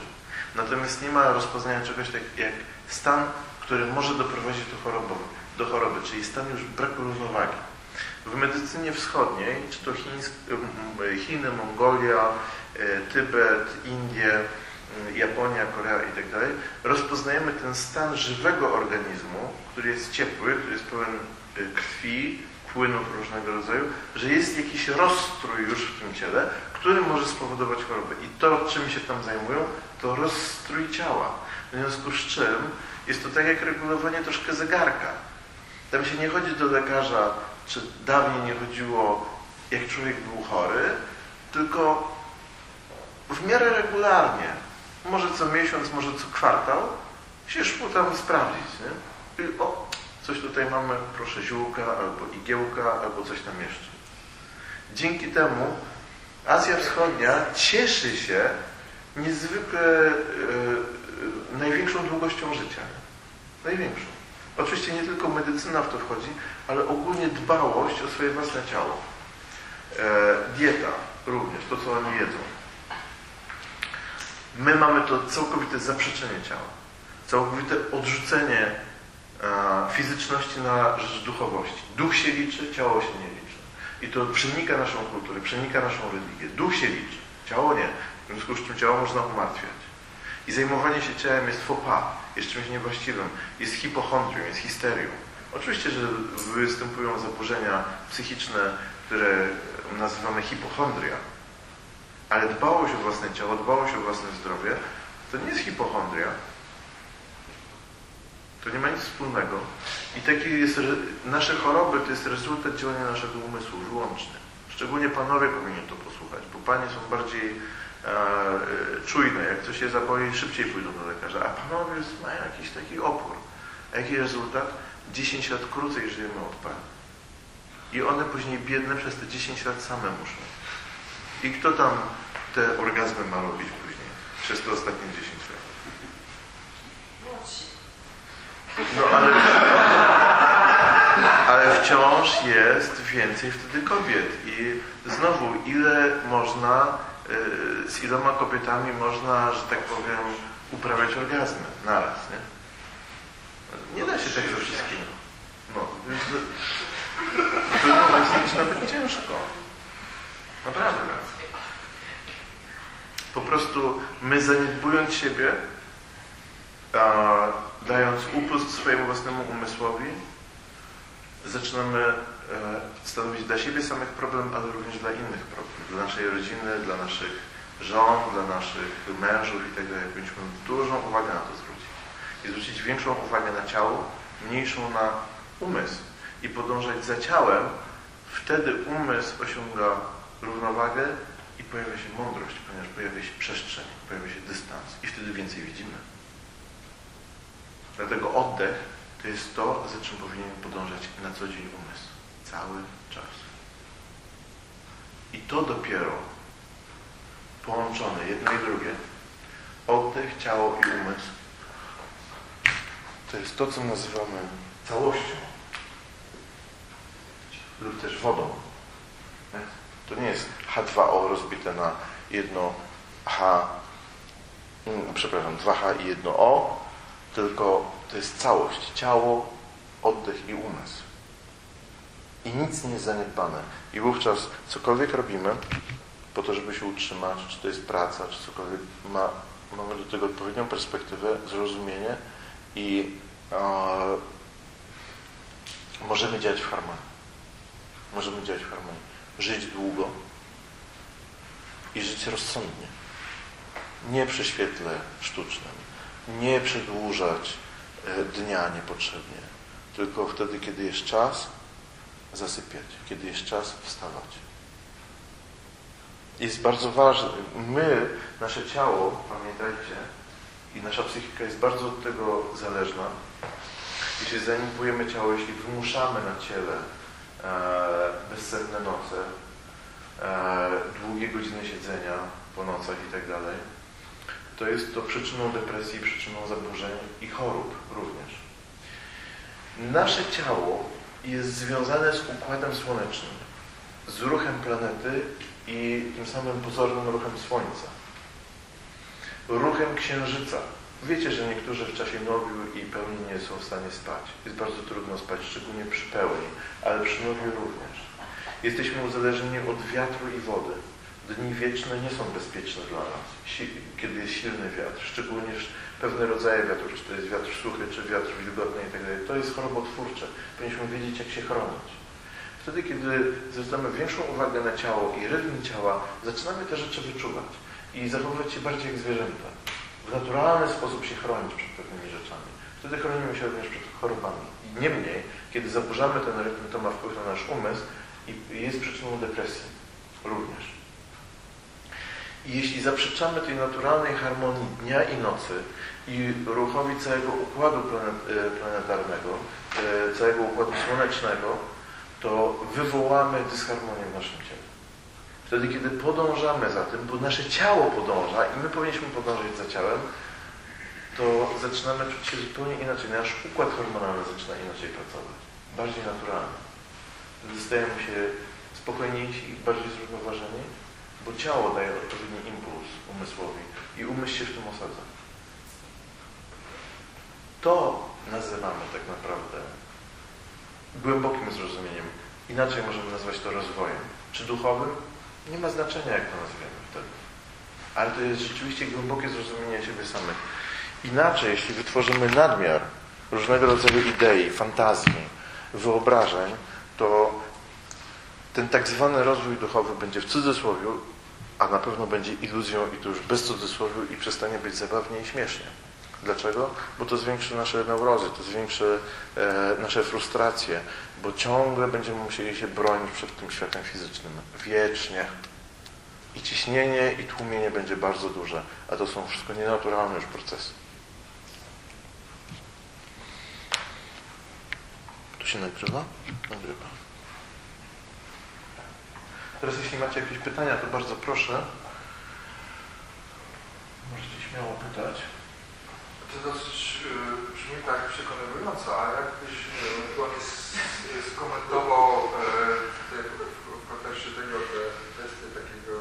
Natomiast nie ma rozpoznania czegoś takiego jak stan, który może doprowadzić do choroby, do choroby, czyli stan już braku równowagi. W medycynie wschodniej, czy to chińsk, Chiny, Mongolia, Tybet, Indie, Japonia, Korea i tak dalej, rozpoznajemy ten stan żywego organizmu, który jest ciepły, który jest pełen krwi, płynów różnego rodzaju, że jest jakiś rozstrój już w tym ciele, który może spowodować chorobę. I to, czym się tam zajmują, to rozstrój ciała. W związku z czym jest to tak jak regulowanie troszkę zegarka. Tam się nie chodzi do lekarza, czy dawniej nie chodziło, jak człowiek był chory, tylko w miarę regularnie, może co miesiąc, może co kwartał, się szło tam sprawdzić. Nie? I, o, coś tutaj mamy, proszę, ziółka, albo igiełka, albo coś tam jeszcze. Dzięki temu Azja Wschodnia cieszy się niezwykle e, e, największą długością życia. Największą. Oczywiście nie tylko medycyna w to wchodzi, ale ogólnie dbałość o swoje własne ciało. E, dieta również, to co oni jedzą. My mamy to całkowite zaprzeczenie ciała. Całkowite odrzucenie e, fizyczności na rzecz duchowości. Duch się liczy, ciało się nie liczy. I to przenika naszą kulturę, przenika naszą religię. Duch się liczy, ciało nie. W związku z czym ciało można umartwiać. I zajmowanie się ciałem jest faux pas, jest czymś niewłaściwym, jest hipochondrią, jest histerią. Oczywiście, że występują zaburzenia psychiczne, które nazywamy hipochondria, ale dbałość o własne ciało, dbałość o własne zdrowie, to nie jest hipochondria. To nie ma nic wspólnego. I taki jest, nasze choroby to jest rezultat działania naszego umysłu wyłącznie. Szczególnie panowie powinni to posłuchać, bo panie są bardziej e, czujne. Jak coś się zaboi, szybciej pójdą do lekarza. A panowie mają jakiś taki opór. A jaki rezultat? dziesięć lat krócej żyjemy od pań. I one później biedne przez te dziesięć lat same muszą. I kto tam te orgazmy ma robić później? Przez te ostatnie dziesięć lat. No ale, ale wciąż jest więcej wtedy kobiet. I znowu, ile można, z iloma kobietami można, że tak powiem, uprawiać orgazmy naraz, nie? Nie da się tak ze wszystkim. No, więc w pewnym momencie jest nawet ciężko. Naprawdę. Po prostu my zaniedbując siebie, a, dając upust swojemu własnemu umysłowi, zaczynamy e, stanowić dla siebie samych problem, ale również dla innych problem. Dla naszej rodziny, dla naszych żon, dla naszych mężów i tak dalej. Powinniśmy dużą uwagę na to zwrócić. I zwrócić większą uwagę na ciało, mniejszą na umysł. I podążać za ciałem, wtedy umysł osiąga równowagę i pojawia się mądrość, ponieważ pojawia się przestrzeń, pojawia się dystans i wtedy więcej widzimy. Dlatego oddech to jest to, za czym powinien podążać na co dzień umysł. Cały czas. I to dopiero połączone, jedno i drugie, oddech, ciało i umysł, to jest to, co nazywamy całością lub też wodą. To nie jest H dwa O rozbite na jedno H, przepraszam, dwa H i jedno O, tylko to jest całość. Ciało, oddech i umysł. I nic nie jest zaniedbane. I wówczas cokolwiek robimy, po to, żeby się utrzymać, czy to jest praca, czy cokolwiek, ma, mamy do tego odpowiednią perspektywę, zrozumienie i e, możemy działać w harmonii. Możemy działać w harmonii. Żyć długo i żyć rozsądnie. Nie przy świetle sztucznym. Nie przedłużać dnia niepotrzebnie. Tylko wtedy, kiedy jest czas zasypiać. Kiedy jest czas wstawać. Jest bardzo ważne. My, nasze ciało, pamiętajcie, i nasza psychika jest bardzo od tego zależna. Jeśli zaniedbujemy ciało, jeśli wymuszamy na ciele e, bezsenne noce, e, długie godziny siedzenia po nocach i tak dalej, to jest to przyczyną depresji, przyczyną zaburzeń i chorób również. Nasze ciało jest związane z układem słonecznym, z ruchem planety i tym samym pozornym ruchem Słońca. ruchem księżyca. Wiecie, że niektórzy w czasie nowiu i pełni nie są w stanie spać. Jest bardzo trudno spać, szczególnie przy pełni, ale przy nowiu również. Jesteśmy uzależnieni od wiatru i wody. Dni wieczne nie są bezpieczne dla nas, kiedy jest silny wiatr, szczególnie pewne rodzaje wiatrów, czy to jest wiatr suchy, czy wiatr wilgotny itd. To jest chorobotwórcze. Powinniśmy wiedzieć, jak się chronić. Wtedy, kiedy zwracamy większą uwagę na ciało i rytm ciała, zaczynamy te rzeczy wyczuwać i zachowywać się bardziej jak zwierzęta. W naturalny sposób się chronić przed pewnymi rzeczami. Wtedy chronimy się również przed chorobami. I niemniej, kiedy zaburzamy ten rytm, to ma wpływ na nasz umysł i jest przyczyną depresji również. I jeśli zaprzeczamy tej naturalnej harmonii dnia i nocy i ruchowi całego układu planetarnego, całego układu słonecznego, to wywołamy dysharmonię w naszym ciele. Wtedy, kiedy podążamy za tym, bo nasze ciało podąża i my powinniśmy podążać za ciałem, to zaczynamy czuć się zupełnie inaczej. Nasz układ hormonalny zaczyna inaczej pracować. Bardziej naturalnie. Stajemy się spokojniejsi i bardziej zrównoważeni, bo ciało daje odpowiedni impuls umysłowi i umysł się w tym osadza. To nazywamy tak naprawdę głębokim zrozumieniem. Inaczej możemy nazwać to rozwojem. Czy duchowym? Nie ma znaczenia, jak to nazwiemy wtedy. Ale to jest rzeczywiście głębokie zrozumienie siebie samych. Inaczej, jeśli wytworzymy nadmiar różnego rodzaju idei, fantazji, wyobrażeń, to ten tak zwany rozwój duchowy będzie w cudzysłowie, a na pewno będzie iluzją i to już bez cudzysłowiu i przestanie być zabawnie i śmiesznie. Dlaczego? Bo to zwiększy nasze neurozy, to zwiększy e, nasze frustracje, bo ciągle będziemy musieli się bronić przed tym światem fizycznym. Wiecznie. I ciśnienie, i tłumienie będzie bardzo duże, a to są wszystko nienaturalne już procesy. Tu się nagrywa? Nagrywa. Teraz jeśli macie jakieś pytania, to bardzo proszę. Możecie śmiało pytać. To dosyć yy, brzmi tak przekonywująco, a jakbyś yy, skomentował yy, w kontekście tego, że kwestie takiego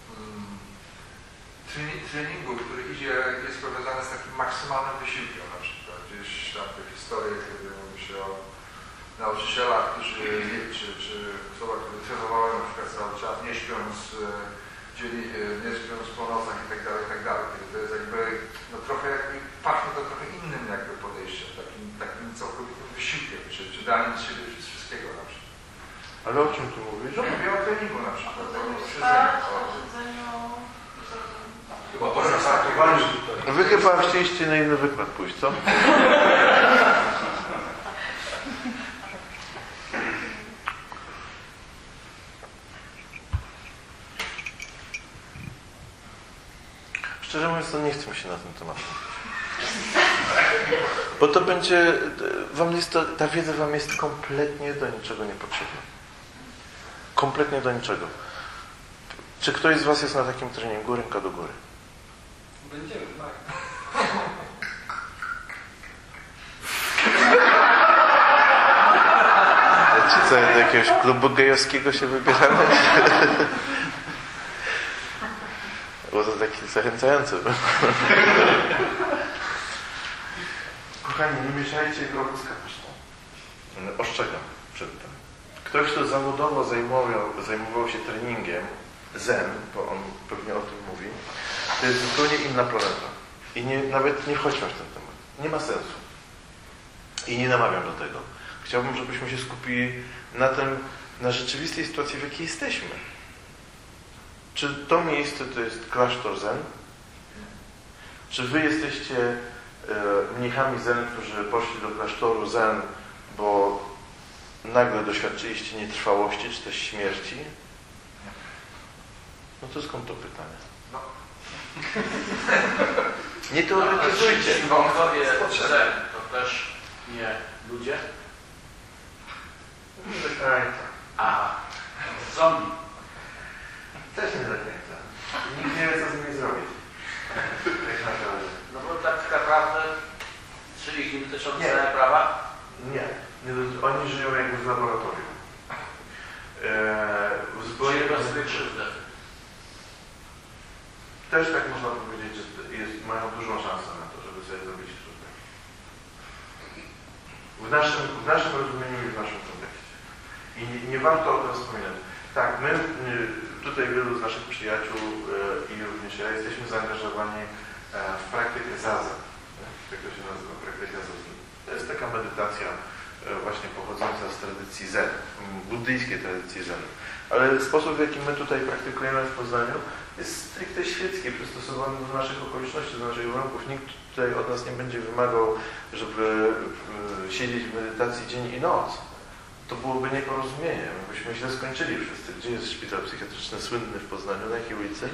yy, treningu, który idzie, jest powiązany z takim maksymalnym wysiłkiem na przykład. Gdzieś tam te historie, kiedy mówi się o nauczycielach, którzy, czy, czy osobach, które trenowały na przykład cały czas, nie śpiąc, dzieli, nie śpiąc po nocach i tak dalej, i tak dalej. To jest jakby, no trochę jakby, pachnie to trochę innym jakby podejściem, takim, takim całkowitym wysiłkiem, czy, czy daniem z siebie wszystkiego na przykład. Ale o czym tu mówisz? No mówię o treningu na przykład, o siedzeniu. Chyba po zastartowaniu tutaj. Wy chyba chcieliście na inny wykład pójść, co? Szczerze mówiąc, to nie chcę się na ten temat mówić. Bo to będzie, wam jest to, ta wiedza wam jest kompletnie do niczego niepotrzebna. Kompletnie do niczego. Czy ktoś z was jest na takim treningu? Ręka do góry. Będziemy, tak. Czy co, do jakiegoś klubu gejowskiego się wybieramy? Było to taki zachęcający. Kochani, nie mieszajcie grobu z kapustą. Ostrzegam przed tym. Ktoś, kto zawodowo zajmował, zajmował się treningiem zen, bo on pewnie o tym mówi, to jest zupełnie inna planeta. I nie, nawet nie wchodźmy w ten temat. Nie ma sensu. I nie namawiam do tego. Chciałbym, żebyśmy się skupili na tym, na rzeczywistej sytuacji, w jakiej jesteśmy. Czy to miejsce to jest klasztor zen? Czy wy jesteście e, mnichami zen, którzy poszli do klasztoru zen, bo nagle doświadczyliście nietrwałości, czy też śmierci? No to skąd to pytanie? No. Nie teoretyzujcie. Wątkowie zen to też nie ludzie? Aha. Zombie. Też nie zachęca. Nikt nie wie, co z nimi zrobić. No bo tak naprawdę, czyli im też Nie. odczytają prawa? Nie. nie. Oni żyją jakby w laboratorium. Eee, w zupełnie Czyli robią sobie krzywdę. też tak można powiedzieć, że jest, mają dużą szansę na to, żeby sobie zrobić trudne. W naszym, w naszym rozumieniu i w naszym kontekście. I nie, nie warto o tym wspominać. Tak, my tutaj wielu z naszych przyjaciół i również ja jesteśmy zaangażowani w praktykę zazen. Jak to się nazywa? Praktyka zazen. To jest taka medytacja właśnie pochodząca z tradycji zen, buddyjskiej tradycji zen. Ale sposób, w jaki my tutaj praktykujemy w Poznaniu, jest stricte świecki, przystosowany do naszych okoliczności, do naszych warunków. Nikt tutaj od nas nie będzie wymagał, żeby siedzieć w medytacji dzień i noc. To byłoby nieporozumienie. Byśmy źle skończyli wszyscy. Gdzie jest szpital psychiatryczny słynny w Poznaniu? Na jakiej ulicy?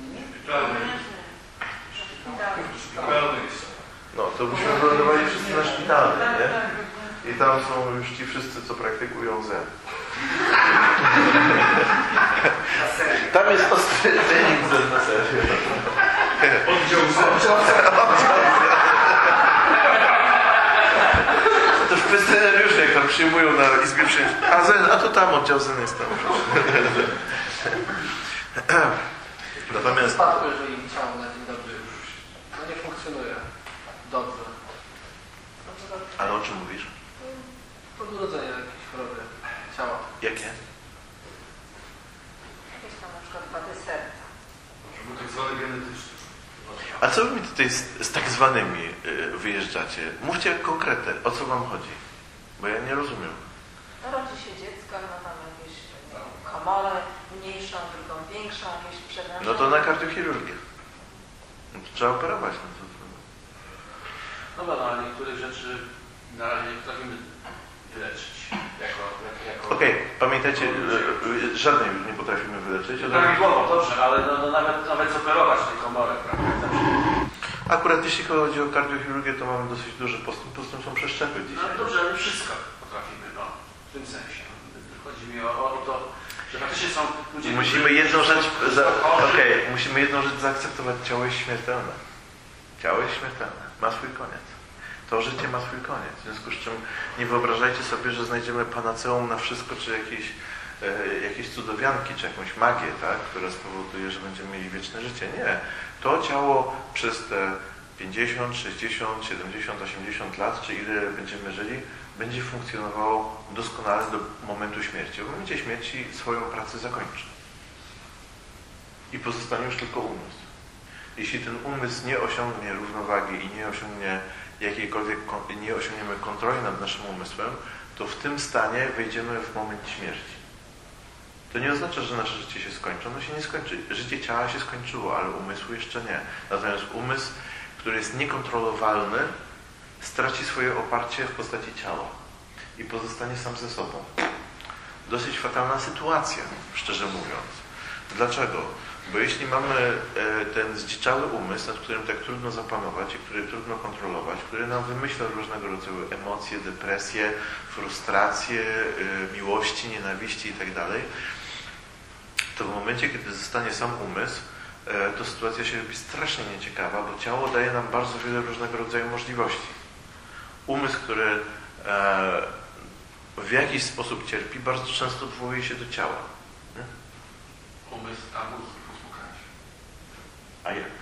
No, to byśmy wylądowali wszyscy na szpitalnym, nie? I tam są już ci wszyscy, co praktykują zen. Tam jest ostry trening zen na serio. Oddział zen. To w kwestionariuszu, jak tam przyjmują na izbie przyjęć. A zen, a to tam oddział zen jest tam. Natomiast... Spadło, jeżeli ciało na dzień dobry już no nie funkcjonuje dobrze. Ale o czym mówisz? Od urodzenia jakieś choroby ciała. Jakie? Jakieś tam na przykład wady serca. Żeby tak zwane genetyczne. A co wy mi tutaj z, z tak zwanymi y, wyjeżdżacie? Mówcie konkretnie, o co wam chodzi? Bo ja nie rozumiem. No rodzi się dziecko, no tam jakieś komorę mniejszą, drugą większą, jakieś przewężenie. No to na kardiochirurgię. No to trzeba operować. No to, to... Dobra, no ale niektórych rzeczy na razie nie potrafimy wyleczyć. Jako, jako, jako... Okej, okay, pamiętajcie, y, y, żadnej już nie potrafimy wyleczyć. Prawidłowo, dobrze, ale no, no, nawet, nawet zoperować tę komorę, prawda? Akurat jeśli chodzi o kardiochirurgię, to mamy dosyć duży postęp. Postęp są przeszczepy dzisiaj. No dobrze, ale wszystko potrafimy, no, w tym sensie. Chodzi mi o, o to, że faktycznie są ludzie... Musimy jedną rzecz, za, okay, musimy jedną rzecz zaakceptować. Ciało jest śmiertelne. Ciało jest śmiertelne. Ma swój koniec. To życie ma swój koniec. W związku z czym nie wyobrażajcie sobie, że znajdziemy panaceum na wszystko, czy jakieś, e, jakieś cudowianki, czy jakąś magię, tak, która spowoduje, że będziemy mieli wieczne życie. Nie. To ciało przez te pięćdziesiąt, sześćdziesiąt, siedemdziesiąt, osiemdziesiąt lat, czy ile będziemy żyli, będzie funkcjonowało doskonale do momentu śmierci. W momencie śmierci swoją pracę zakończy. I pozostanie już tylko umysł. Jeśli ten umysł nie osiągnie równowagi i nie osiągnie jakiejkolwiek, nie osiągniemy kontroli nad naszym umysłem, to w tym stanie wejdziemy w moment śmierci. To nie oznacza, że nasze życie się skończy. Ono się nie skończy. Życie ciała się skończyło, ale umysłu jeszcze nie. Natomiast umysł, który jest niekontrolowalny, straci swoje oparcie w postaci ciała i pozostanie sam ze sobą. Dosyć fatalna sytuacja, szczerze mówiąc. Dlaczego? Bo jeśli mamy ten zdziczały umysł, nad którym tak trudno zapanować i który trudno kontrolować, który nam wymyśla różnego rodzaju emocje, depresje, frustracje, miłości, nienawiści itd., to w momencie, kiedy zostanie sam umysł, to sytuacja się robi strasznie nieciekawa, bo ciało daje nam bardzo wiele różnego rodzaju możliwości. Umysł, który w jakiś sposób cierpi, bardzo często odwołuje się do ciała. Nie? Umysł, a mózg uspokajać. A jak?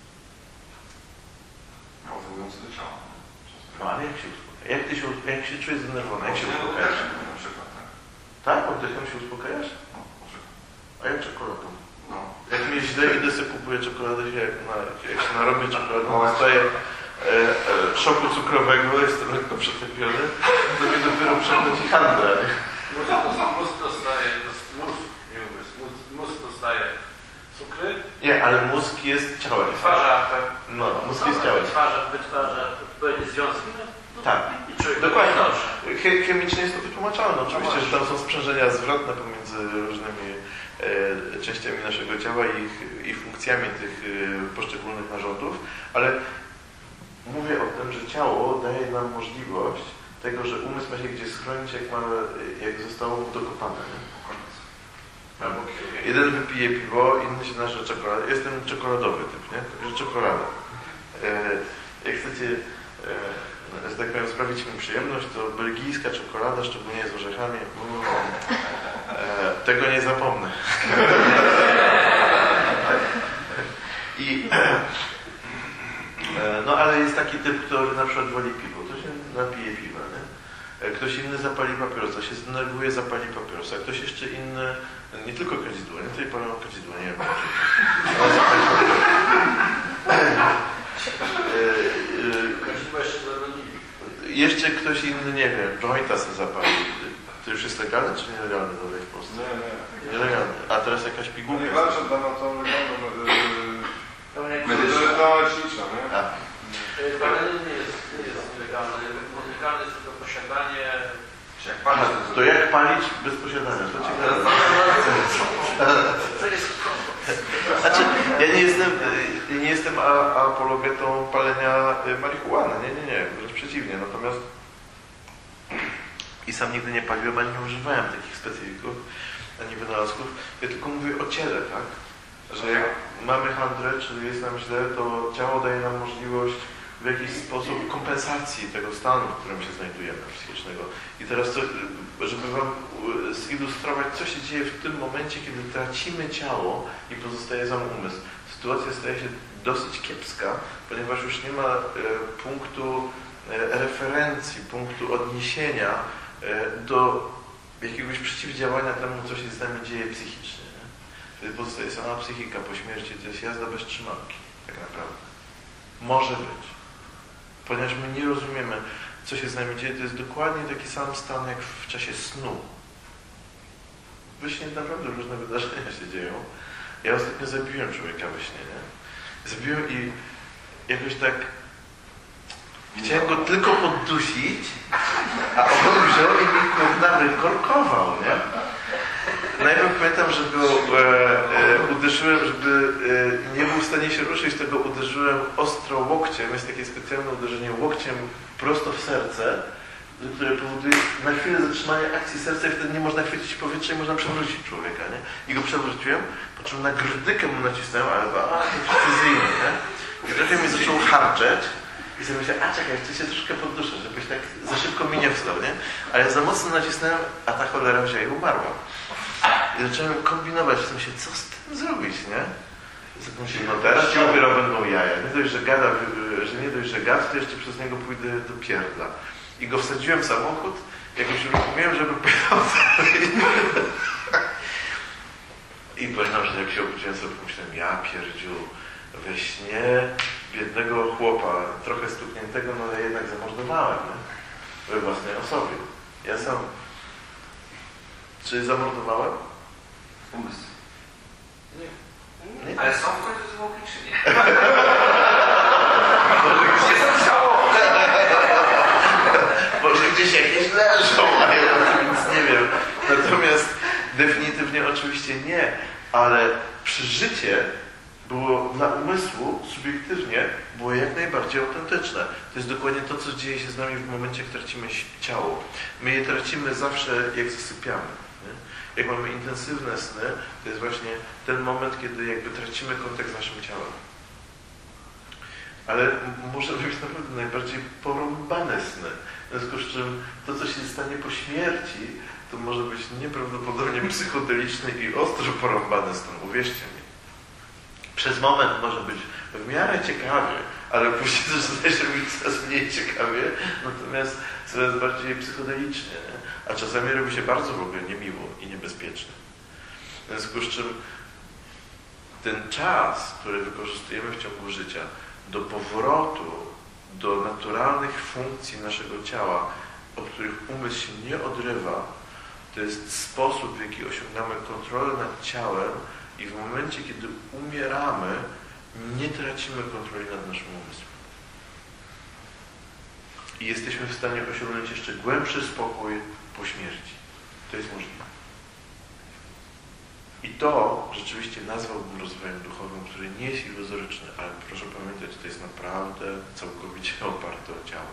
No, odwołujący do ciała. No ale jak się uspokaja? Jak ty się, jak się czujesz zdenerwowany? Jak się uspokajasz? Na przykład, tak. Tak? Oddechem się uspokajasz? No, może. A jak czekoladą? No. Jak mi źle, idę sobie kupuję czekoladę, jak, na, jak się narobię czekoladą, dostaję e, e, szoku cukrowego, jestem lekko przetępiony, to mnie dopiero przechodzi handra. Mózg dostaje, mózg, nie umysł, mózg, mózg dostaje cukry. Nie, ale mózg jest ciałem. Wytwarza, No, mózg jest ciałem. wytwarza, wytwarza odpowiednie związki. No, Tak, i człowiek dokładnie. dobrze. Che- chemicznie jest to wytłumaczalne. Oczywiście, że tam są sprzężenia zwrotne pomiędzy różnymi e, częściami naszego ciała i, ich, i funkcjami tych e, poszczególnych narządów, ale mówię o tym, że ciało daje nam możliwość tego, że umysł ma się gdzie schronić, jak, ma, jak zostało mu dokopane. Albo Jeden wypije piwo, inny się nasze czekoladę. Jestem czekoladowy typ, nie? Także czekolada. E, jak chcecie, e, że tak powiem, sprawić mi przyjemność, to belgijska czekolada, szczególnie z orzechami. Mm, e, tego nie zapomnę. I taki typ, który na przykład woli piwo, to się napije piwa, nie? Ktoś inny zapali papierosa, się zdenerwuje, zapali papierosa. Ktoś jeszcze inny, nie tylko kadzidło, nie? Tutaj palą kadzidło, nie wiem. Ale zapali papierosa. Kadzidło jeszcze zabronili. Jeszcze ktoś inny, nie wiem, jointa sobie zapali. To już jest legalne czy nielegalne dalej w Polsce? Nie, nie. Nielegalne. A teraz jakaś No pigułka. nie walczą dla nas to legalne. To nie Medycyna lecznicza, nie? A, Palenie nie jest, nie jest nielegalne. Nielegalne jest tylko posiadanie. Czy jak pan to jak palić bez posiadania? To ciekawe. To jest Znaczy, ja nie jestem, nie jestem a- apologetą palenia marihuany, nie, nie, nie, wręcz przeciwnie, natomiast i sam nigdy nie paliłem, ani nie używałem takich specyfików, ani wynalazków, ja tylko mówię o ciele, tak, że jak mamy handrę, czy jest nam źle, to ciało daje nam możliwość w jakiś sposób kompensacji tego stanu, w którym się znajdujemy, psychicznego. I teraz, co, żeby Wam zilustrować, co się dzieje w tym momencie, kiedy tracimy ciało i pozostaje sam umysł. Sytuacja staje się dosyć kiepska, ponieważ już nie ma e, punktu e, referencji, punktu odniesienia e, do jakiegoś przeciwdziałania temu, co się z nami dzieje psychicznie. Nie? Wtedy pozostaje sama psychika po śmierci, to jest jazda bez trzymanki, tak naprawdę. Może być. Ponieważ my nie rozumiemy, co się z nami dzieje, to jest dokładnie taki sam stan, jak w czasie snu. We śnie naprawdę różne wydarzenia się dzieją. Ja ostatnio zabiłem człowieka we śnie, nie? Zabiłem i jakoś tak chciałem go tylko poddusić, a on wziął i mi kurna wykorkował, nie? Najpierw pamiętam, że go e, e, uderzyłem, żeby e, nie był w stanie się ruszyć, to go uderzyłem ostro łokciem. Jest takie specjalne uderzenie łokciem prosto w serce, które powoduje na chwilę zatrzymanie akcji serca i wtedy nie można chwycić powietrza i można przewrócić człowieka, nie? I go przewróciłem, po czym na grdykę mu nacisnąłem, ale to, a, to precyzyjnie, nie? I trochę mi zaczął harczeć i sobie myślałem, a czekaj, chcę się troszkę podduszę, żebyś tak za szybko mi nie wstał, nie? Ale za mocno nacisnąłem, a ta cholera wzięła i umarła. I zacząłem kombinować, w sensie, co z tym zrobić, nie? Myślę, no teraz ci dopiero będą jaja. Nie dość, że gada, że nie dość, że gad, to jeszcze przez niego pójdę do pierdla. I go wsadziłem w samochód, jak już uruchomiłem, żeby pojechał dalej. I pamiętam, że jak się obudziłem, sobie pomyślałem, ja pierdziu, we śnie biednego chłopa, trochę stukniętego, no ale jednak zamordowałem, nie? We własnej osobie. Ja sam... Czy zamordowałem? Umysł. Nie. Ale są w końcu zwłoki, czy nie? Gdzie są ciało? Może gdzieś jakieś leżą, a ja o tym nic nie wiem. Natomiast definitywnie oczywiście nie, ale przeżycie było dla umysłu, subiektywnie, było jak najbardziej autentyczne. To jest dokładnie to, co dzieje się z nami w momencie, jak tracimy ciało. My je tracimy zawsze, jak zasypiamy. Nie? Jak mamy intensywne sny, to jest właśnie ten moment, kiedy jakby tracimy kontakt z naszym ciałem. Ale może być naprawdę najbardziej porąbane sny. W związku z czym to, co się stanie po śmierci, to może być nieprawdopodobnie psychodeliczny i ostro porąbany stan. Uwierzcie mi. Przez moment może być w miarę ciekawie, ale później zaczyna się być coraz mniej ciekawie, natomiast coraz bardziej psychodelicznie. Nie? A czasami robi się bardzo w ogóle niemiło i niebezpiecznie. W związku z czym ten czas, który wykorzystujemy w ciągu życia do powrotu do naturalnych funkcji naszego ciała, od których umysł się nie odrywa, to jest sposób, w jaki osiągamy kontrolę nad ciałem i w momencie, kiedy umieramy, nie tracimy kontroli nad naszym umysłem. I jesteśmy w stanie osiągnąć jeszcze głębszy spokój po śmierci. To jest możliwe. I to rzeczywiście nazwałbym rozwojem duchowym, który nie jest iluzoryczny, ale proszę pamiętać, to jest naprawdę całkowicie oparte o ciało.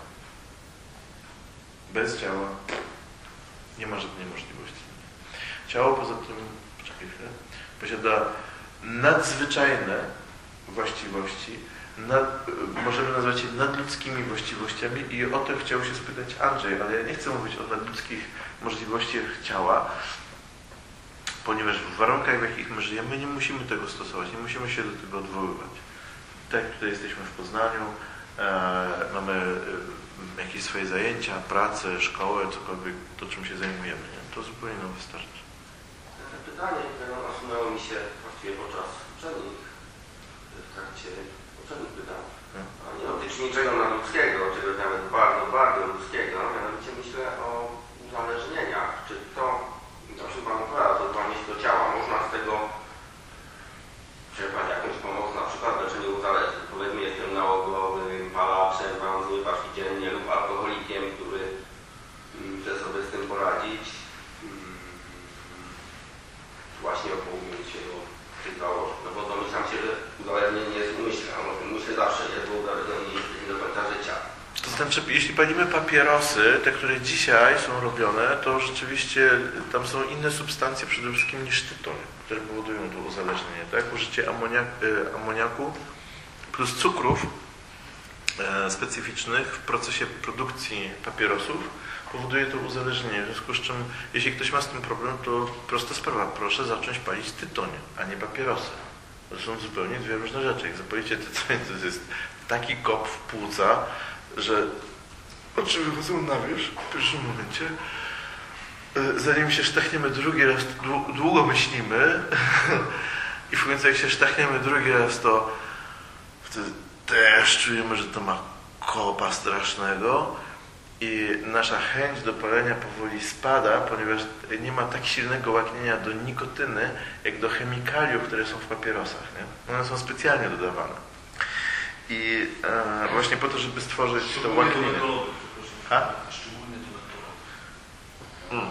Bez ciała nie ma żadnej możliwości. Ciało poza tym, poczekaj chwilę, posiada nadzwyczajne właściwości, nad, możemy nazwać je nadludzkimi właściwościami i o to chciał się spytać Andrzej, ale ja nie chcę mówić o nadludzkich możliwościach ciała, ponieważ w warunkach, w jakich my żyjemy, my nie musimy tego stosować, nie musimy się do tego odwoływać. Tak jak tutaj jesteśmy w Poznaniu, e, mamy e, jakieś swoje zajęcia, pracę, szkołę, cokolwiek, to czym się zajmujemy. Nie? To zupełnie nam wystarczy. Pytanie, które nasunęło mi się właściwie podczas uczelni, w trakcie uczelni pytam. A nie dotyczy niczego nadludzkiego, czegoś nawet bardzo, bardzo ludzkiego, mianowicie myślę o uzależnieniach. Czy to, o czym Pan opowiada, to odwołanie się do ciała, można z tego czerpać jakąś pomoc, na przykład w leczeniu uzależnień. Powiedzmy, jestem nałogowym palaczem, mam zły paczki dziennie lub alkoholikiem, który chce sobie z tym poradzić. Właśnie o południu się do tych założeń. No bo domyślam się, że uzależnienie jest umyślne, ono w tym umyśle zawsze jest, bo uzależnienie jest nie do końca życia. To znaczy, jeśli palimy papierosy, te, które dzisiaj są robione, to rzeczywiście tam są inne substancje przede wszystkim niż tytoń, które powodują to uzależnienie. Tak? Użycie amoniak, amoniaku plus cukrów e, specyficznych w procesie produkcji papierosów powoduje to uzależnienie. W związku z czym, jeśli ktoś ma z tym problem, to prosta sprawa, proszę zacząć palić tytoń, a nie papierosy. To są zupełnie dwie różne rzeczy. Jak zapalicie tytoń, to jest taki kop w płuca, że oczy wychodzą na wierzch w pierwszym momencie. Zanim się sztachniemy drugi raz, długo myślimy i w końcu jak się sztachniemy drugi raz, to wtedy też czujemy, że to ma kopa strasznego i nasza chęć do palenia powoli spada, ponieważ nie ma tak silnego łaknienia do nikotyny, jak do chemikaliów, które są w papierosach. Nie? One są specjalnie dodawane. I e, właśnie po to, żeby stworzyć to łaknienie. Ha? Szczególnie tuberkulowy. Hmm.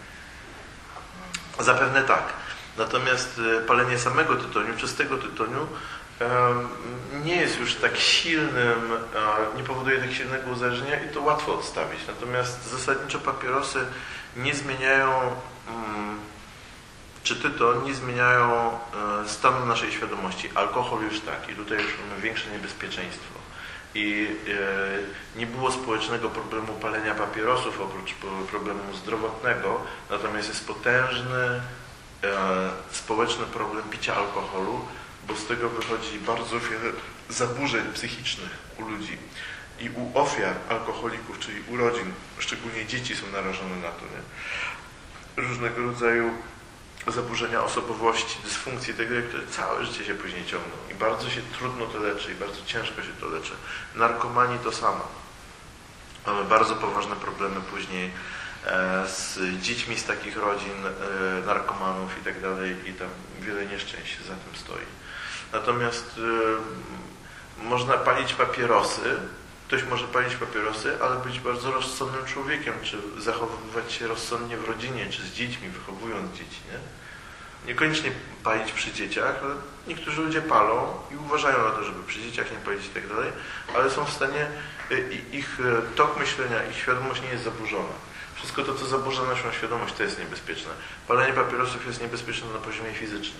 Zapewne tak. Natomiast palenie samego tytoniu, czystego tytoniu e, nie jest już tak silnym, e, nie powoduje tak silnego uzależnienia i to łatwo odstawić. Natomiast zasadniczo papierosy nie zmieniają, mm, czy tytoń nie zmieniają e, stanu naszej świadomości. Alkohol już tak i tutaj już mamy większe niebezpieczeństwo. I e, nie było społecznego problemu palenia papierosów oprócz problemu zdrowotnego, natomiast jest potężny e, społeczny problem picia alkoholu, bo z tego wychodzi bardzo wiele zaburzeń psychicznych u ludzi. I u ofiar alkoholików, czyli u rodzin, szczególnie dzieci są narażone na to, nie? Różnego rodzaju zaburzenia osobowości, dysfunkcje tego, które całe życie się później ciągną. I bardzo się trudno to leczy i bardzo ciężko się to leczy. Narkomanii to samo. Mamy bardzo poważne problemy później e, z dziećmi z takich rodzin, e, narkomanów i tak dalej. I tam wiele nieszczęść za tym stoi. Natomiast e, można palić papierosy. Ktoś może palić papierosy, ale być bardzo rozsądnym człowiekiem, czy zachowywać się rozsądnie w rodzinie, czy z dziećmi, wychowując dzieci, nie? Niekoniecznie palić przy dzieciach, ale niektórzy ludzie palą i uważają na to, żeby przy dzieciach nie palić i tak dalej, ale są w stanie, ich tok myślenia, ich świadomość nie jest zaburzona. Wszystko to, co zaburza naszą świadomość, to jest niebezpieczne. Palenie papierosów jest niebezpieczne na poziomie fizycznym.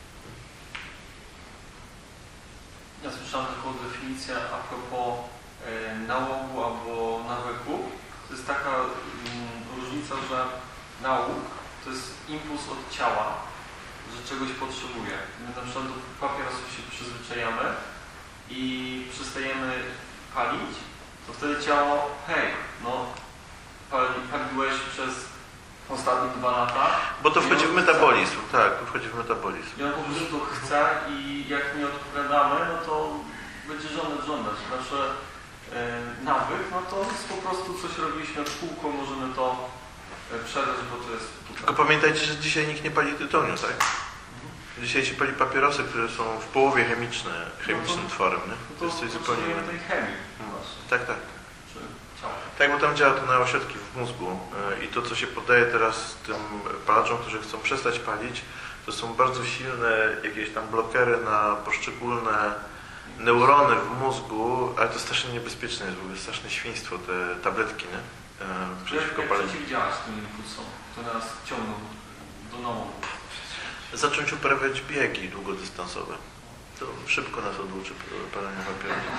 Ja słyszałem taką definicję a propos nałogu albo nawyku. To jest taka mm, różnica, że nałóg to jest impuls od ciała, że czegoś potrzebuje. My na przykład do papierosów się przyzwyczajamy i przestajemy palić, to wtedy ciało, hej, no pali, paliłeś przez ostatnie dwa lata. Bo to wchodzi w metabolizm, tak, to wchodzi w metabolizm. I on po prostu to chce i jak nie odpowiadamy, no to będzie żądać, żądać. Nasze yy, nawyk, no to jest po prostu coś robiliśmy w kółko, możemy to yy, przedać, bo to jest tutaj. Tylko pamiętajcie, że dzisiaj nikt nie pali tytoniu, tak? Mhm. Dzisiaj się pali papierosy, które są w połowie chemiczne, chemicznym no to, tworem, nie? No to jest coś zupełnie innego. tej chemii. Hmm. Tak, tak. Ciało. Tak, bo tam działa to na ośrodki w mózgu i to, co się podaje teraz tym palaczom, którzy chcą przestać palić, to są bardzo silne jakieś tam blokery na poszczególne neurony w mózgu, ale to strasznie niebezpieczne jest w ogóle, straszne świństwo, te tabletki, nie? Przeciwko paleniu. Jak przeciwdziałać tym impulsom, które nas ciągną do nomu? Zacząć uprawiać biegi długodystansowe. To szybko nas oduczy palenia papierosów.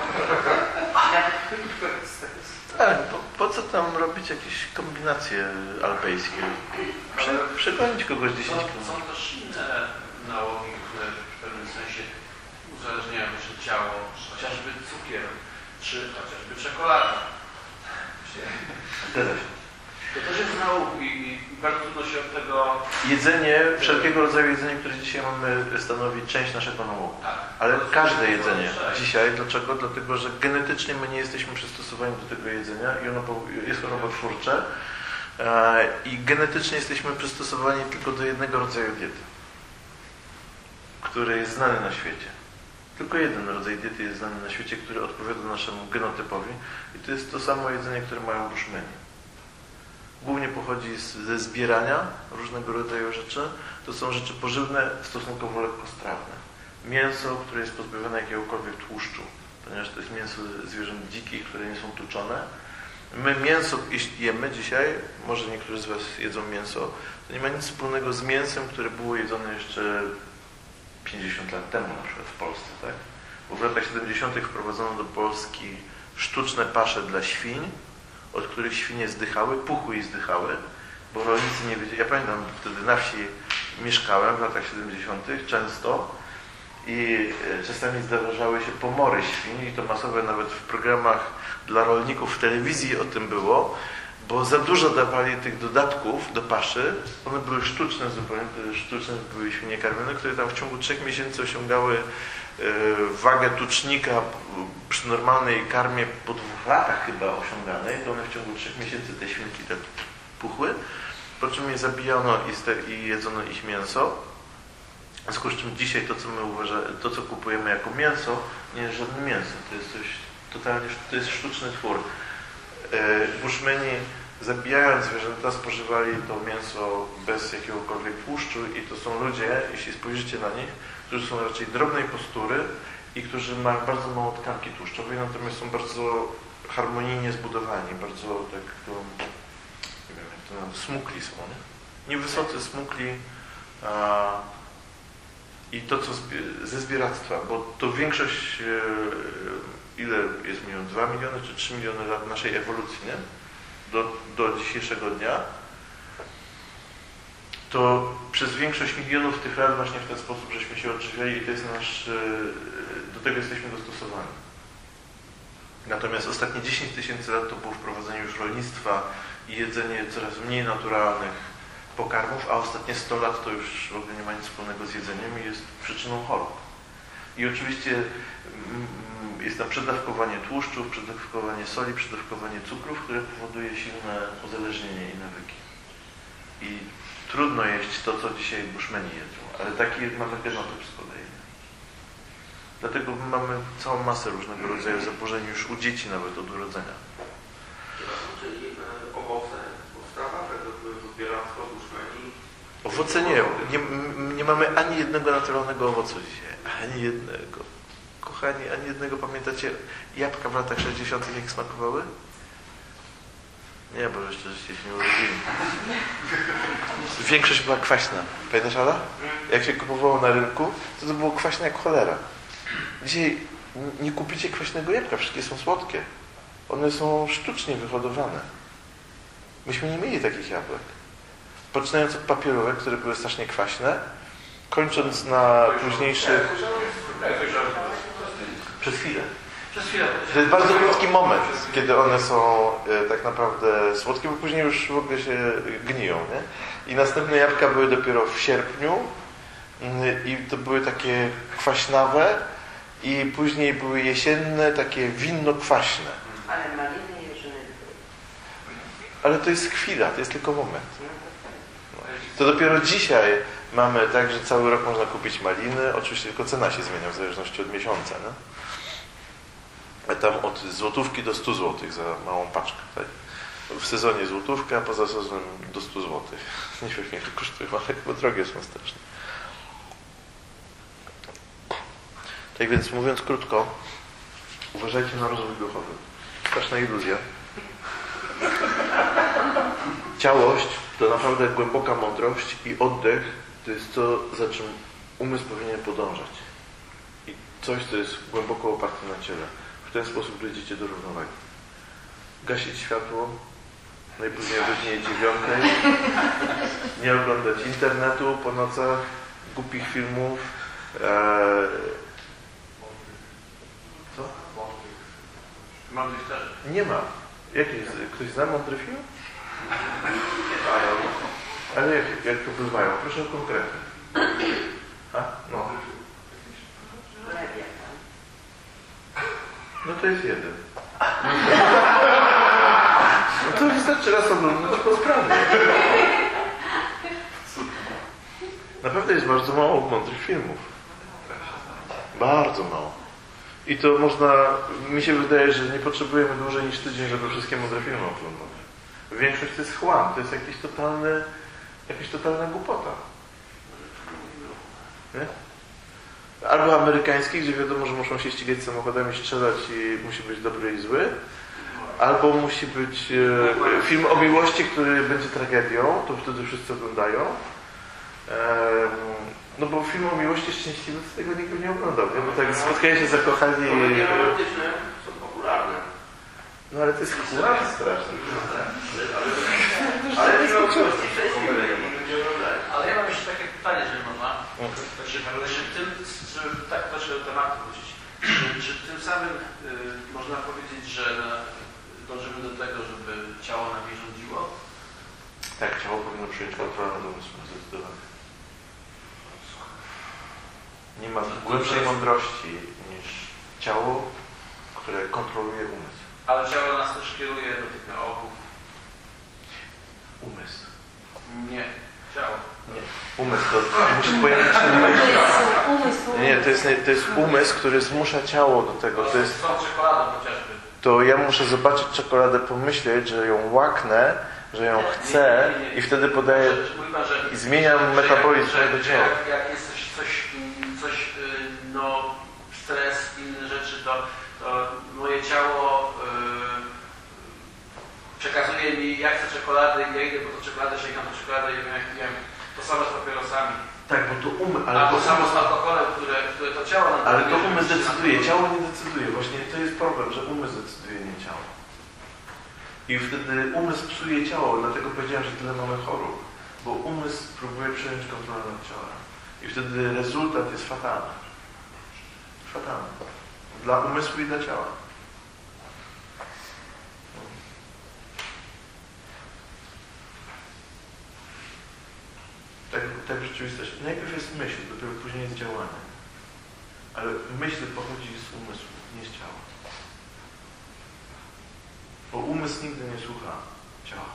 Tak, po, po co tam robić jakieś kombinacje alpejskie? Przy, przegonić kogoś dziesięć kilometrów. Są też inne nałogi, które w pewnym sensie uzależniają nasze ciało, chociażby cukier. czy chociażby czekolada. Zgadza się. To też jest nauk i, i bardzo trudno się od tego... Jedzenie, wszelkiego rodzaju jedzenie, które dzisiaj mamy, stanowi część naszego nauku. Tak. Ale każde jedzenie dzisiaj, dlaczego? Dlatego, że genetycznie my nie jesteśmy przystosowani do tego jedzenia i ono jest chorobotwórcze i genetycznie jesteśmy przystosowani tylko do jednego rodzaju diety, który jest znany na świecie. Tylko jeden rodzaj diety jest znany na świecie, który odpowiada naszemu genotypowi i to jest to samo jedzenie, które mają bushmeni. Głównie pochodzi z, ze zbierania różnego rodzaju rzeczy. To są rzeczy pożywne, stosunkowo lekkostrawne. Mięso, które jest pozbawione jakiegokolwiek tłuszczu, ponieważ to jest mięso zwierząt dzikich, które nie są tuczone. My mięso, jeśli jemy dzisiaj, może niektórzy z Was jedzą mięso, to nie ma nic wspólnego z mięsem, które było jedzone jeszcze pięćdziesiąt lat temu, na przykład w Polsce, tak? Bo w latach siedemdziesiątych wprowadzono do Polski sztuczne pasze dla świń, od których świnie zdychały, puchły i zdychały, bo rolnicy nie wiedzieli. Ja pamiętam, wtedy na wsi mieszkałem w latach siedemdziesiątych często i czasami zdarzały się pomory świń i to masowe nawet w programach dla rolników w telewizji o tym było, bo za dużo dawali tych dodatków do paszy. One były sztuczne zupełnie, sztuczne były świnie karmione, które tam w ciągu trzech miesięcy osiągały wagę tucznika przy normalnej karmie po dwóch latach chyba osiąganej, to one w ciągu trzech miesięcy te świnki tak puchły, po czym je zabijano i, i jedzono ich mięso. W związku z czym dzisiaj to, co my uważamy, to, co kupujemy jako mięso, nie jest żadne mięso. To jest coś totalnie, to jest sztuczny twór. Bushmeni, zabijając zwierzęta, spożywali to mięso bez jakiegokolwiek tłuszczu i to są ludzie, jeśli spojrzycie na nich, którzy są raczej drobnej postury i którzy mają bardzo mało tkanki tłuszczowej, natomiast są bardzo harmonijnie zbudowani, bardzo tak, to, nie wiem jak to nazwać, smukli są, nie? Niewysocy, smukli a, i to co ze zbieractwa, bo to większość, e, ile jest milion, dwa miliony czy trzy miliony lat naszej ewolucji, nie? Do, do dzisiejszego dnia, to przez większość milionów tych lat właśnie w ten sposób żeśmy się odżywiali i to jest nasz, do tego jesteśmy dostosowani. Natomiast ostatnie dziesięć tysięcy lat to było wprowadzenie już rolnictwa i jedzenie coraz mniej naturalnych pokarmów, a ostatnie sto lat to już w ogóle nie ma nic wspólnego z jedzeniem i jest przyczyną chorób. I oczywiście jest tam przedawkowanie tłuszczów, przedawkowanie soli, przedawkowanie cukrów, które powoduje silne uzależnienie i nawyki. I trudno jeść to, co dzisiaj bushmeni jedzą, ale taki mamy genotyp z kolei. Dlatego mamy całą masę różnego rodzaju zaburzeń już u dzieci nawet od urodzenia. Czyli owoce, postrawa, według zbieractwa bushmeni? Owoce nie. nie. Nie mamy ani jednego naturalnego owocu dzisiaj. Ani jednego. Kochani, ani jednego. Pamiętacie jabłka w latach sześćdziesiątych jak smakowały? Nie, bo jeszcze żeście się nie urodzili. Większość była kwaśna. Pamiętasz, Ala? Jak się kupowało na rynku, to to było kwaśne jak cholera. Dzisiaj nie kupicie kwaśnego jabłka, wszystkie są słodkie. One są sztucznie wyhodowane. Myśmy nie mieli takich jabłek. Poczynając od papierówek, które były strasznie kwaśne, kończąc na późniejszych... Przez chwilę. Przez chwilę. To jest bardzo krótki moment, kiedy one są e, tak naprawdę słodkie, bo później już w ogóle się gniją, nie? I następne jabłka były dopiero w sierpniu y, i to były takie kwaśnawe i później były jesienne, takie winno-kwaśne. Ale maliny i jeżyny były. Ale to jest chwila, to jest tylko moment. No. To dopiero dzisiaj mamy tak, że cały rok można kupić maliny, oczywiście tylko cena się zmienia w zależności od miesiąca, no? Tam od złotówki do stu złotych za małą paczkę. Tak? W sezonie złotówka, a poza sezonem do stu złotych. Nie wiem, ile to kosztuje, ale chyba drogie są strasznie. Tak więc mówiąc krótko, uważajcie na rozwój duchowy. Straszna iluzja. Ciałość to naprawdę głęboka mądrość i oddech to jest to, za czym umysł powinien podążać. I coś, co jest głęboko oparte na ciele. W ten sposób dojdziecie do równowagi. Gasić światło, najpóźniej o godzinie dziewiątej, nie oglądać internetu po nocach, głupich filmów. Eee... Co? Nie ma. Jaki jest? Ktoś zna mądry film? Ale jak, jak to bywają? Proszę o konkrety. A? No. No to jest jeden. No to wystarczy raz oglądać po sprawie. Naprawdę jest bardzo mało mądrych filmów. Bardzo mało. I to można, mi się wydaje, że nie potrzebujemy dłużej niż tydzień, żeby wszystkie mądre filmy oglądać. Większość to jest chłam, to jest jakieś totalne, jakaś totalna głupota. Nie? Albo amerykański, gdzie wiadomo, że muszą się ścigać samochodami, strzelać i musi być dobry i zły. Albo musi być e, film o miłości, który będzie tragedią, to wtedy wszyscy oglądają. E, no bo film o miłości szczęśliwy z tego nikt by nie oglądał, nie? Bo tak spotkają się zakochani. Komedie romantyczne są popularne. No ale to jest chłam straszny. Ale film o miłości szczęśliwy nie oglądają. Ale ja mam jeszcze takie pytanie, jeżeli można. Czy, czy tym, żeby tak troszkę do tematu wrócić, czy, czy tym samym y, można powiedzieć, że dążymy do tego, żeby ciało nami rządziło? Tak, ciało powinno przyjąć kontrolę nad umysłem, zdecydowanie. Nie ma głębszej mądrości niż ciało, które kontroluje umysł. Ale ciało nas też kieruje do tych nauków. Umysł. Nie, ciało. Nie. Umysł to musi pojawić się umysł. Nie, to jest, to jest umysł, który zmusza ciało do tego. To jest, z tą czekoladą chociażby. to ja muszę zobaczyć czekoladę, pomyśleć, że ją łaknę, że ją chcę i wtedy podaję i zmieniam metabolizm mojego ciała. Jak, jak jest coś, coś, coś, no, stres, inne rzeczy, to, to moje ciało yy, przekazuje mi, ja chcę czekolady, ja idę po tą czekoladę, sięgam po czekoladę i wiem, jak wiem. To samo z papierosami. Tak, bo to umysł. Ale A to to samo umysł, z alkoholem, które, które to ciało nam ale to daje, umysł żeby- decyduje, ciało nie decyduje. Właśnie to jest problem, że umysł decyduje, nie ciało. I wtedy umysł psuje ciało, dlatego powiedziałem, że tyle mamy chorób. Bo umysł próbuje przejąć kontrolę nad ciałem. I wtedy rezultat jest fatalny. Fatalny. Dla umysłu i dla ciała. Tak, tak w rzeczywistości. Najpierw jest myśl, dopiero później jest działanie. Ale myśl pochodzi z umysłu, nie z ciała. Bo umysł nigdy nie słucha ciała.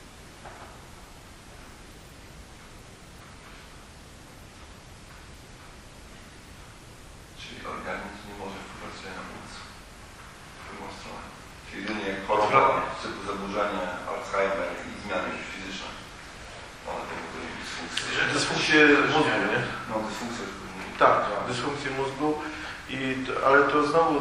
Czyli organizm nie może wpływać sobie na umysł. W drugą stronę. Czyli jedynie jak choroba typu zaburzenie Alzheimer i zmiany fizyczne. One to mogą być dysfunkcje. Dysfunkcję mózgu, nie? No, dysfunkcja już później. Tak, dysfunkcję mózgu. I to, ale to znowu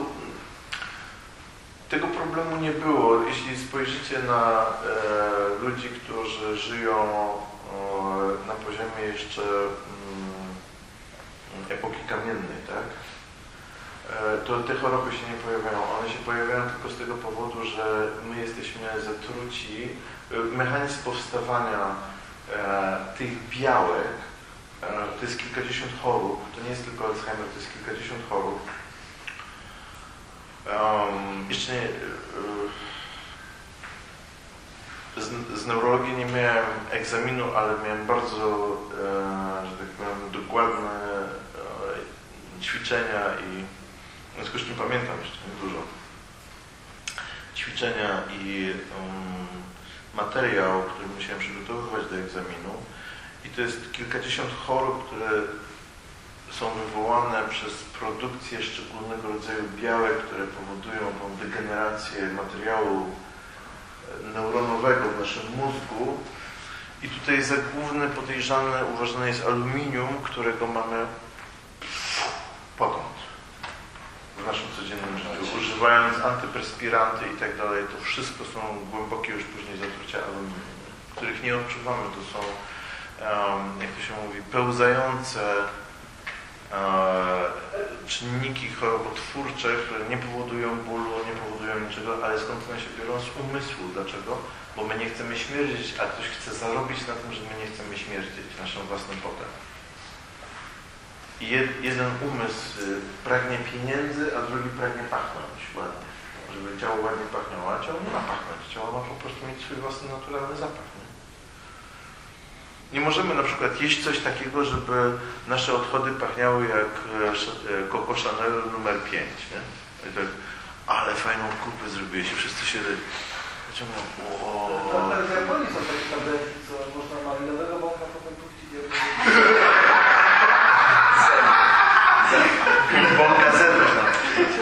tego problemu nie było. Jeśli spojrzycie na e, ludzi, którzy żyją e, na poziomie jeszcze mm, epoki kamiennej, tak? E, to te choroby się nie pojawiają. One się pojawiają tylko z tego powodu, że my jesteśmy zatruci. E, mechanizm powstawania e, tych białek e, to jest kilkadziesiąt chorób. To nie jest tylko Alzheimer, to jest kilkadziesiąt chorób. Um, jeszcze nie, z, z neurologii nie miałem egzaminu, ale miałem bardzo, e, że tak powiem, dokładne e, ćwiczenia i w związku z czym pamiętam jeszcze nie dużo ćwiczenia i um, materiał, który musiałem przygotowywać do egzaminu i to jest kilkadziesiąt chorób, które są wywołane przez produkcję szczególnego rodzaju białek, które powodują tą degenerację materiału neuronowego w naszym mózgu. I tutaj za główny podejrzany uważane jest aluminium, którego mamy potąd w naszym codziennym życiu. Używając antyperspiranty i tak dalej, to wszystko są głębokie już później zatrucia aluminium, których nie odczuwamy. To są, um, jak to się mówi, pełzające czynniki chorobotwórcze, które nie powodują bólu, nie powodują niczego, ale skąd one się biorą? Z umysłu. Dlaczego? Bo my nie chcemy śmierdzić, a ktoś chce zarobić na tym, że my nie chcemy śmierdzić naszym własnym potem. I jed, jeden umysł pragnie pieniędzy, a drugi pragnie pachnąć ładnie. żeby ciało ładnie pachniało, a ciało nie ma pachnąć. Ciało ma po prostu mieć swój własny naturalny zapach. Nie, nie możemy na przykład jeść coś takiego, żeby nasze odchody pachniały jak Coco Chanel numer pięć. Nie? I tak, ale fajną kupę zrobiłeś i wszyscy się ciągną. Ale w Japonii są takie tabletki, co można malinowego wącha potem puścić. Bąka zewnątrz nam.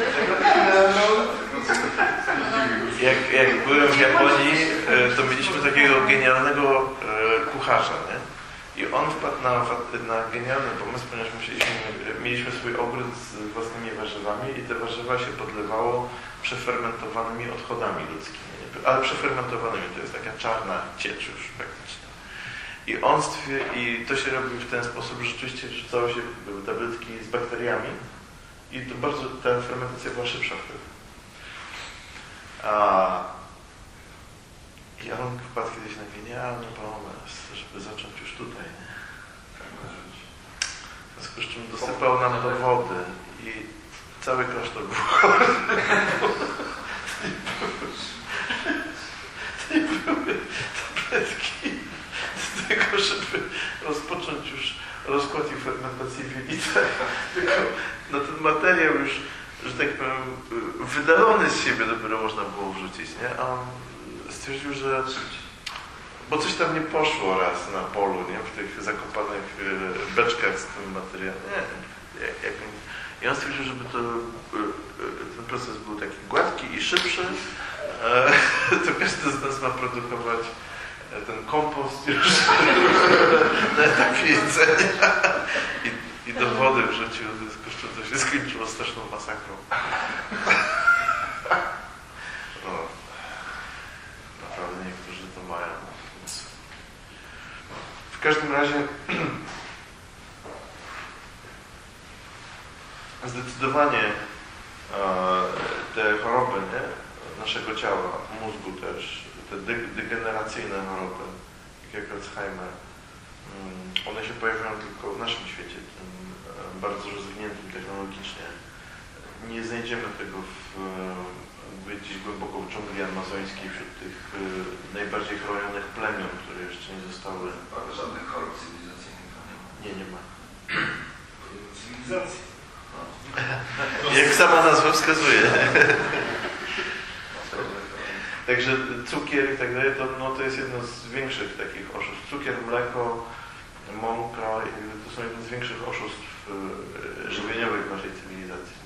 Jak, jak byłem w Japonii, to mieliśmy takiego genialnego kucharza, nie? I on wpadł na, na genialny pomysł, ponieważ musieliśmy, mieliśmy swój ogród z własnymi warzywami i te warzywa się podlewało przefermentowanymi odchodami ludzkimi. Nie? Ale przefermentowanymi, to jest taka czarna ciecz już praktycznie. I on i to się robi w ten sposób, że rzeczywiście rzucało się tabletki z bakteriami i to bardzo ta fermentacja była szybsza wtedy. A, I on wpadł kiedyś na genialny pomysł, żeby zacząć już tutaj, nie? W związku z czym dosypał nam do wody i cały klasztor był chory. Nie były tabletki z tego, żeby rozpocząć już rozkład i fermentację w jelicach. Tylko no ten materiał już, że tak powiem, wydalony z siebie dopiero można było wrzucić, nie? A on stwierdził, że bo coś tam nie poszło raz na polu, nie? W tych zakopanych beczkach z tym materiałem. Nie, jak, I on stwierdził, żeby to, ten proces był taki gładki i szybszy, to każdy z nas ma produkować ten kompost już na etapie jedzenia i, i do wody wrzucił, to się skończyło straszną masakrą. No, naprawdę niektórzy to mają. W każdym razie zdecydowanie te choroby, nie? Naszego ciała, mózgu też, te degeneracyjne choroby, jak Alzheimer, one się pojawiają tylko w naszym świecie, tym bardzo rozwiniętym technologicznie. Nie znajdziemy tego w, gdzieś głęboko w dżungli amazońskiej, wśród tych najbardziej chronionych plemion, które jeszcze nie zostały. Ale żadnych chorób cywilizacyjnych tam nie ma. Nie, nie ma. Cywilizacji. Jak sama nazwa wskazuje. Także cukier i tak dalej, to, no, to jest jedno z większych takich oszustw. Cukier, mleko, mąka, to są jedne z większych oszustw żywieniowych w naszej cywilizacji.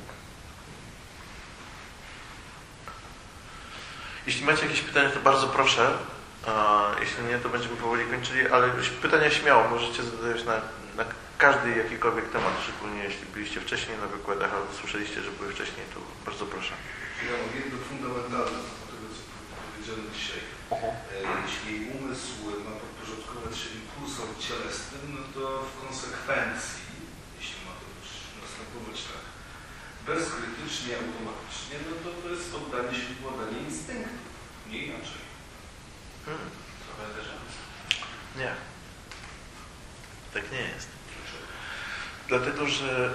Jeśli macie jakieś pytania, to bardzo proszę. A jeśli nie, to będziemy powoli kończyli, ale pytania śmiało możecie zadawać na, na każdy jakikolwiek temat, szczególnie jeśli byliście wcześniej na wykładach albo słyszeliście, że były wcześniej, to bardzo proszę. Ja mam jedno fundamentalne do tego, co powiedziałem dzisiaj. Uh-huh. Jeśli umysł ma podporządkować się impulsom cielesnym, no to w konsekwencji, jeśli ma to już następować tak bezkrytycznie, automatycznie, no to to jest oddanie się władanie instynktu. Nie inaczej. Hmm. Trochę też. Nie. Tak nie jest. Dlatego, że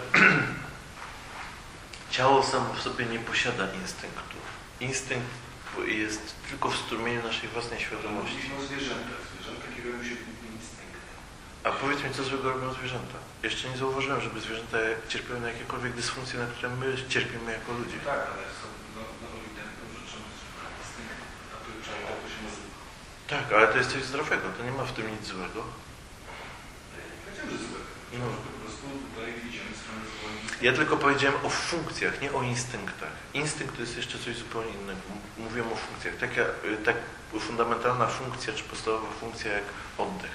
ciało samo w sobie nie posiada instynktów. Instynkt jest tylko w strumieniu naszej własnej świadomości. Mówimy o zwierzętach. Zwierzęta kierują się instynktem. A powiedz mi, co złego robią zwierzęta? Jeszcze nie zauważyłem, żeby zwierzęta cierpiały na jakiekolwiek dysfunkcje, na które my cierpimy jako ludzie. Tak, ale są no, no, ewidentną rzeczą instynkt. A to przynajmniej to się nazywa. Tak, ale to jest coś zdrowego. To nie ma w tym nic złego. Ja nie powiedziałem, że złego. No. Po prostu tutaj idziemy z strony zwołania. Ja tylko powiedziałem o funkcjach, nie o instynktach. Instynkt to jest jeszcze coś zupełnie innego. Mówiłem o funkcjach. Taka tak fundamentalna funkcja, czy podstawowa funkcja jak oddech.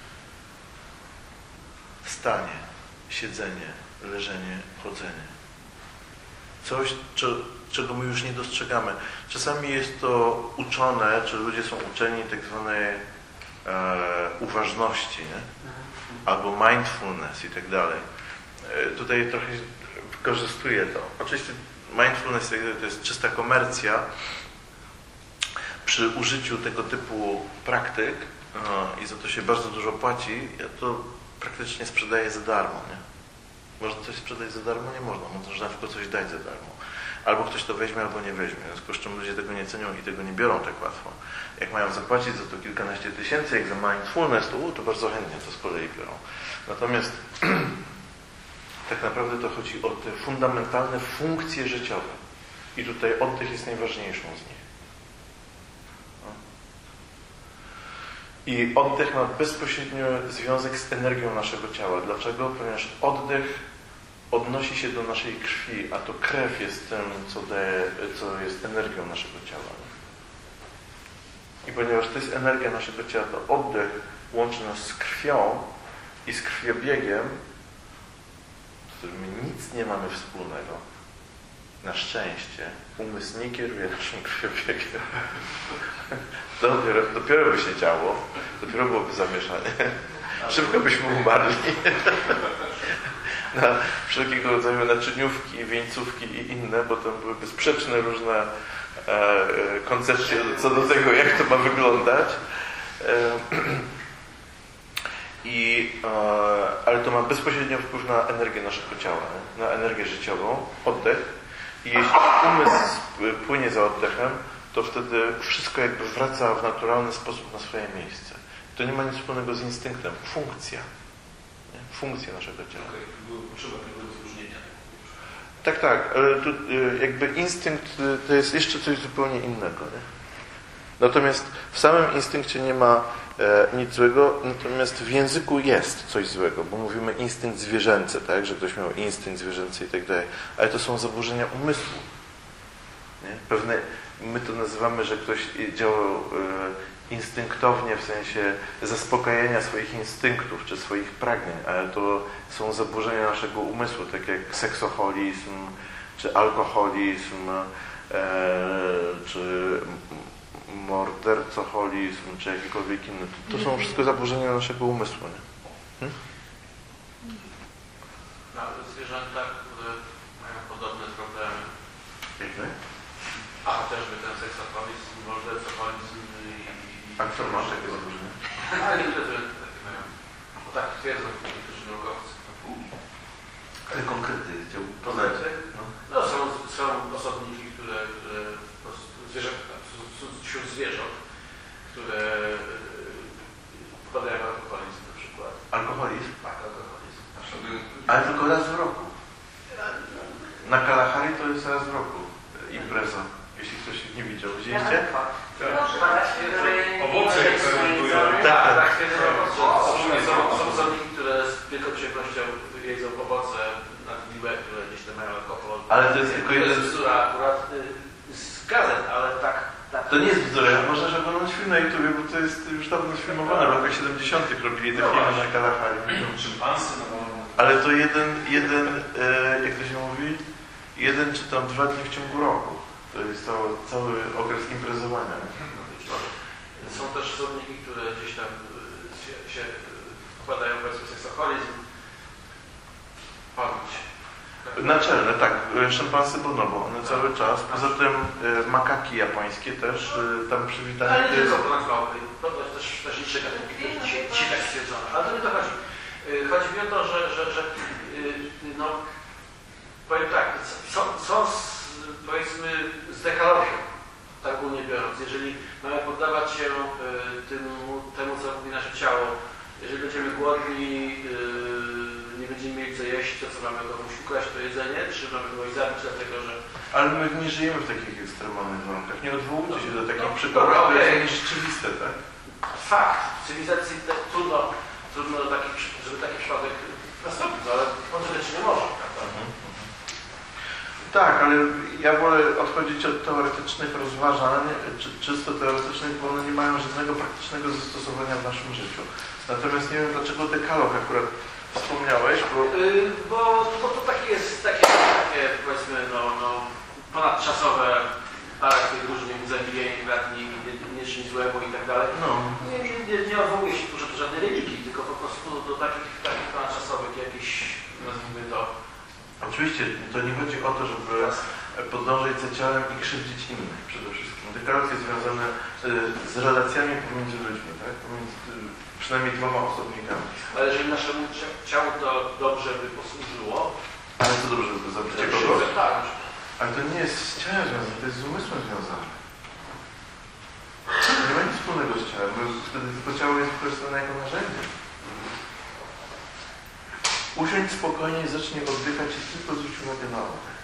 Stanie, siedzenie, leżenie, chodzenie. Coś, czego my już nie dostrzegamy. Czasami jest to uczone, czy ludzie są uczeni tak zwanej e, uważności, nie? Albo mindfulness i tak dalej. E, tutaj trochę wykorzystuję to. Oczywiście mindfulness to jest czysta komercja. Przy użyciu tego typu praktyk e, i za to się bardzo dużo płaci, ja to praktycznie sprzedaję za darmo, nie? Można coś sprzedać za darmo? Nie można. Można tylko coś dać za darmo. Albo ktoś to weźmie, albo nie weźmie. W związku z czym ludzie tego nie cenią i tego nie biorą tak łatwo. Jak mają zapłacić za to kilkanaście tysięcy, jak za mindfulness, to, u, to bardzo chętnie to z kolei biorą. Natomiast tak naprawdę to chodzi o te fundamentalne funkcje życiowe. I tutaj oddech jest najważniejszą z nich. I oddech ma bezpośrednio związek z energią naszego ciała. Dlaczego? Ponieważ oddech odnosi się do naszej krwi, a to krew jest tym, co, daje, co jest energią naszego ciała. I ponieważ to jest energia naszego ciała, to oddech łączy nas z krwią i z krwiobiegiem, z którym nic nie mamy wspólnego. Na szczęście umysł nie kieruje naszym krwiobiegiem. Dopiero, dopiero by się działo, dopiero byłoby zamieszanie. Szybko byśmy umarli. Na wszelkiego rodzaju naczyniówki, wieńcówki i inne, bo tam byłyby sprzeczne różne e, koncepcje co do tego, jak to ma wyglądać. E, i, e, ale to ma bezpośrednio wpływ na energię naszego ciała, nie? Na energię życiową, oddech. I jeśli umysł płynie za oddechem, to wtedy wszystko jakby wraca w naturalny sposób na swoje miejsce. To nie ma nic wspólnego z instynktem. Funkcja. Nie? Funkcja naszego ciała. Potrzeba tego rozróżnienia. Tak, tak, ale tu jakby instynkt to jest jeszcze coś zupełnie innego. Nie? Natomiast w samym instynkcie nie ma e, nic złego, natomiast w języku jest coś złego, bo mówimy instynkt zwierzęcy, tak, że ktoś miał instynkt zwierzęcy i tak dalej, ale to są zaburzenia umysłu. Nie? Pewne, my to nazywamy, że ktoś działał e, instynktownie w sensie zaspokajania swoich instynktów czy swoich pragnień, ale to są zaburzenia naszego umysłu, tak jak seksoholizm, czy alkoholizm, e, czy mordercoholizm, czy jakikolwiek inny. To są wszystko zaburzenia naszego umysłu. Nie? Hmm? No, zwierzęta, które mają podobne problemy. Jakie? A chociażby ten seksoholizm, mordercoholizm i... A kto ma takie zaburzenia? A niektóre zwierzęta takie mają. Bo tak twierdzą niektórzy naukowcy. Ale konkrety chciałbym poznać. No, no są, są osobniki, które, które po prostu zwierzęta, wśród zwierząt, które wpadają w alkoholizm na przykład. Alkoholizm? Tak, alkoholizm. Ale tylko raz w roku. Na Kalahari to jest raz w roku impreza. Jeśli ktoś nie widział. Widzieliście? Owoce eksperymentują. Tak, tak. Są osobniki, które z wielką przyjemnością jedzą owoce nadmiłe, które gdzieś tam mają alkohol. Ale to jest tylko jeden... To jest bzdura akurat z gazet, ale tak... tak. To nie jest bzdura. Można się oglądać film na YouTubie, bo to jest już dawno sfilmowane. W latach siedemdziesiątych robili te filmy na Kalahari. Szympansy na Ale to jeden, jeden e, jak to się mówi? Jeden czy tam dwa dni w ciągu roku. To jest cały, cały okres imprezowania. Są też osobniki, które gdzieś tam się, się wkładają w seksoholizm. Palić. Naczelne, tak. Szympansy bonobo, one cały czas. Poza tym e, makaki japońskie też e, tam przywitane. Ale nie tylko ponad małpy. To też, też liczy gatunki, które dzisiaj, dzisiaj tak stwierdzono. Ale to nie to chodzi. Chodzi mi o to, że, że, że no, powiem tak, są, są z, powiedzmy z dekalogiem, tak ogólnie biorąc. Jeżeli mamy poddawać się temu, temu, co mówi nasze ciało, jeżeli będziemy głodni, nie będziemy mieli co jeść, to co mamy komuś ukraść to jedzenie, czy mamy kogoś zabić dlatego, że... Ale my nie żyjemy w takich ekstremalnych warunkach. Nie odwołujcie się do takich no, przykładów, no, które okay. są nierzeczywiste, tak? Fakt. W cywilizacji te, trudno, trudno do takich, żeby taki przypadek nastąpił, ale on nie może, prawda? Mhm. Tak, ale ja wolę odchodzić od teoretycznych rozważań, czy, czysto teoretycznych, bo one nie mają żadnego praktycznego zastosowania w naszym życiu. Natomiast nie wiem, dlaczego dekalog akurat wspomniałeś, bo... Yy, bo, bo to takie jest, takie, takie powiedzmy, no, no, ponadczasowe, parę tych różnych zabijań, kradni, niczym złego i tak dalej. No. Nie, nie, nie odwołuje się tu do żadnej religii, tylko po prostu do takich, takich ponadczasowych jakichś, nazwijmy to... Oczywiście, to nie chodzi o to, żeby podążać za ciałem i krzywdzić innych przede wszystkim. Dekalog jest związany z relacjami pomiędzy ludźmi, tak? Pomiędzy przynajmniej dwoma osobnikami. Ale jeżeli naszemu ciału to dobrze by posłużyło... Ale co dobrze by zabicie kogoś? Tak. Ale to nie jest z ciałem związane, to jest z umysłem związane. Nie ma nic wspólnego z ciałem, bo wtedy tylko ciało jest wykorzystane jako narzędzie. Usiądź spokojnie i zacznij oddychać i tylko zwróć uwagę na oddech.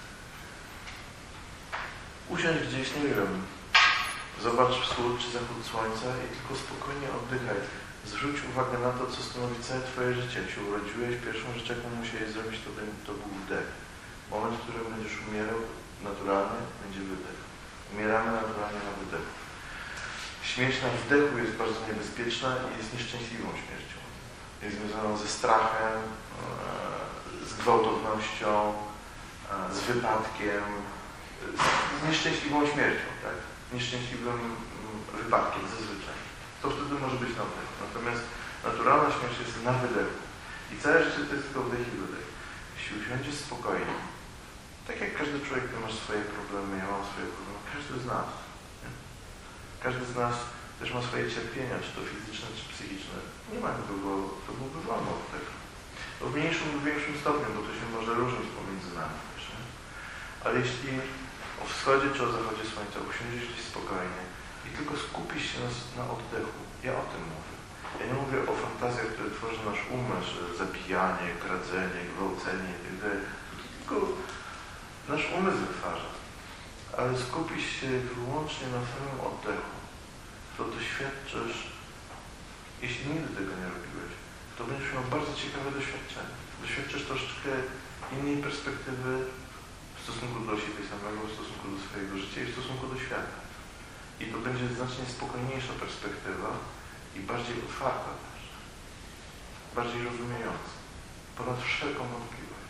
Usiądź gdzieś, nie wiem, zobacz wschód czy zachód słońca i tylko spokojnie oddychaj. Zwróć uwagę na to, co stanowi całe Twoje życie. Jak się urodziłeś, pierwszą rzecz, jaką musiałeś zrobić, to, to był wdech. Moment, w którym będziesz umierał naturalnie, będzie wydech. Umieramy naturalnie na wydechu. Śmierć na wdechu jest bardzo niebezpieczna i jest nieszczęśliwą śmiercią. Jest związaną ze strachem, z gwałtownością, z wypadkiem, z nieszczęśliwą śmiercią, tak? Nieszczęśliwym wypadkiem zazwyczaj. To wtedy może być na wdechu. Natomiast naturalna śmierć jest na wydechu. I całe życie to jest tylko wdech i wydech. Jeśli usiądziesz spokojnie, tak jak każdy człowiek, ty masz swoje problemy, ja mam swoje problemy, każdy z nas. Nie? Każdy z nas też ma swoje cierpienia, czy to fizyczne, czy psychiczne. Nie ma nikogo, to byłby wolno od tego. No w mniejszym lub większym stopniu, bo to się może różnić pomiędzy nami. Też, nie? Ale jeśli o wschodzie czy o zachodzie słońca usiądziesz gdzieś spokojnie i tylko skupisz się na, na oddechu, ja o tym mówię. Ja nie mówię o fantazjach, które tworzy nasz umysł, że zabijanie, kradzenie, gwałcenie itd. Tylko nasz umysł wytwarza. Ale skupisz się wyłącznie na samym oddechu, to doświadczysz, jeśli nigdy tego nie robiłeś, to będziesz miał bardzo ciekawe doświadczenie. Doświadczysz troszeczkę innej perspektywy w stosunku do siebie samego, w stosunku do swojego życia i w stosunku do świata. I to będzie znacznie spokojniejsza perspektywa i bardziej otwarta też. Bardziej rozumiejąca. Ponad wszelką wątpliwość.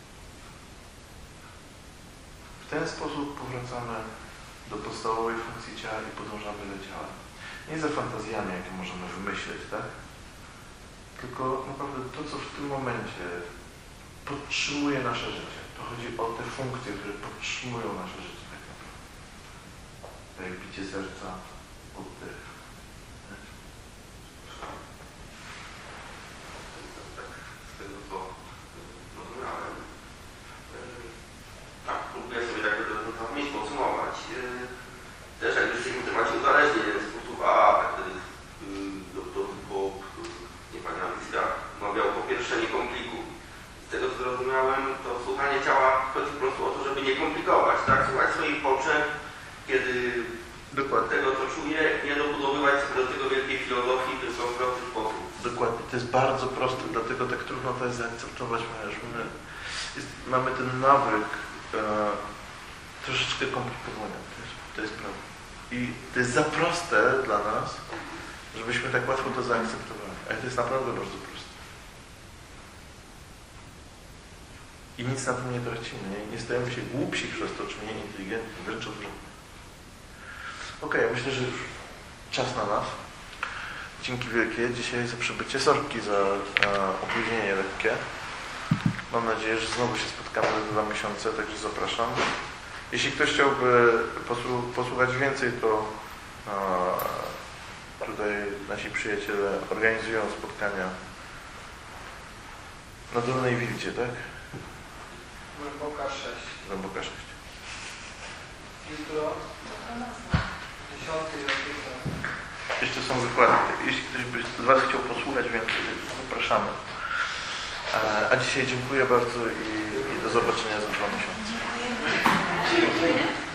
W ten sposób powracamy do podstawowej funkcji ciała i podążamy do ciała. Nie za fantazjami, jakie możemy wymyśleć, tak? Tylko naprawdę to, co w tym momencie podtrzymuje nasze życie. To chodzi o te funkcje, które podtrzymują nasze życie tak naprawdę. Tak jak bicie serca, oddech. Tak, z tego co rozumiałem. Tak, próbuję sobie tak mieć podsumować. Też jakby w tym temacie uzależnień w sposób A, tak wtedy doktor Bob, nie pamiętam nazwiska, mawiał po pierwsze nie komplikuj. Z tego co zrozumiałem, to słuchanie ciała chodzi po prostu o to, żeby nie komplikować, tak? Słuchać swoich potrzeb, kiedy Dokładnie. tego co czuję, nie dobudowywać do tego wielkiej filozofii, tylko w prosty sposób. Dokładnie, to jest bardzo proste, dlatego tak trudno to jest zaakceptować, ponieważ my jest, mamy ten nawyk e, troszeczkę komplikowania, to jest, to jest prawda. I to jest za proste dla nas, żebyśmy tak łatwo to zaakceptowali, ale to jest naprawdę bardzo proste. I nic na tym nie tracimy, nie, nie stajemy się głupsi przez to, czy mniej inteligentni, wręcz odwrotnie. Okej, okay, myślę, że już czas na nas. Dzięki wielkie dzisiaj za przybycie, sorki za e, opóźnienie lekkie. Mam nadzieję, że znowu się spotkamy za dwa miesiące, także zapraszam. Jeśli ktoś chciałby posłu posłuchać więcej, to e, tutaj nasi przyjaciele organizują spotkania na Dolnej Wildzie, tak? Głęboka sześć. Głęboka sześć. Jutro dziesiąty Jeszcze są wykłady. Jeśli ktoś by z Was chciał posłuchać więcej, zapraszamy. A dzisiaj dziękuję bardzo i, i do zobaczenia za dwa miesiące. Dziękuję.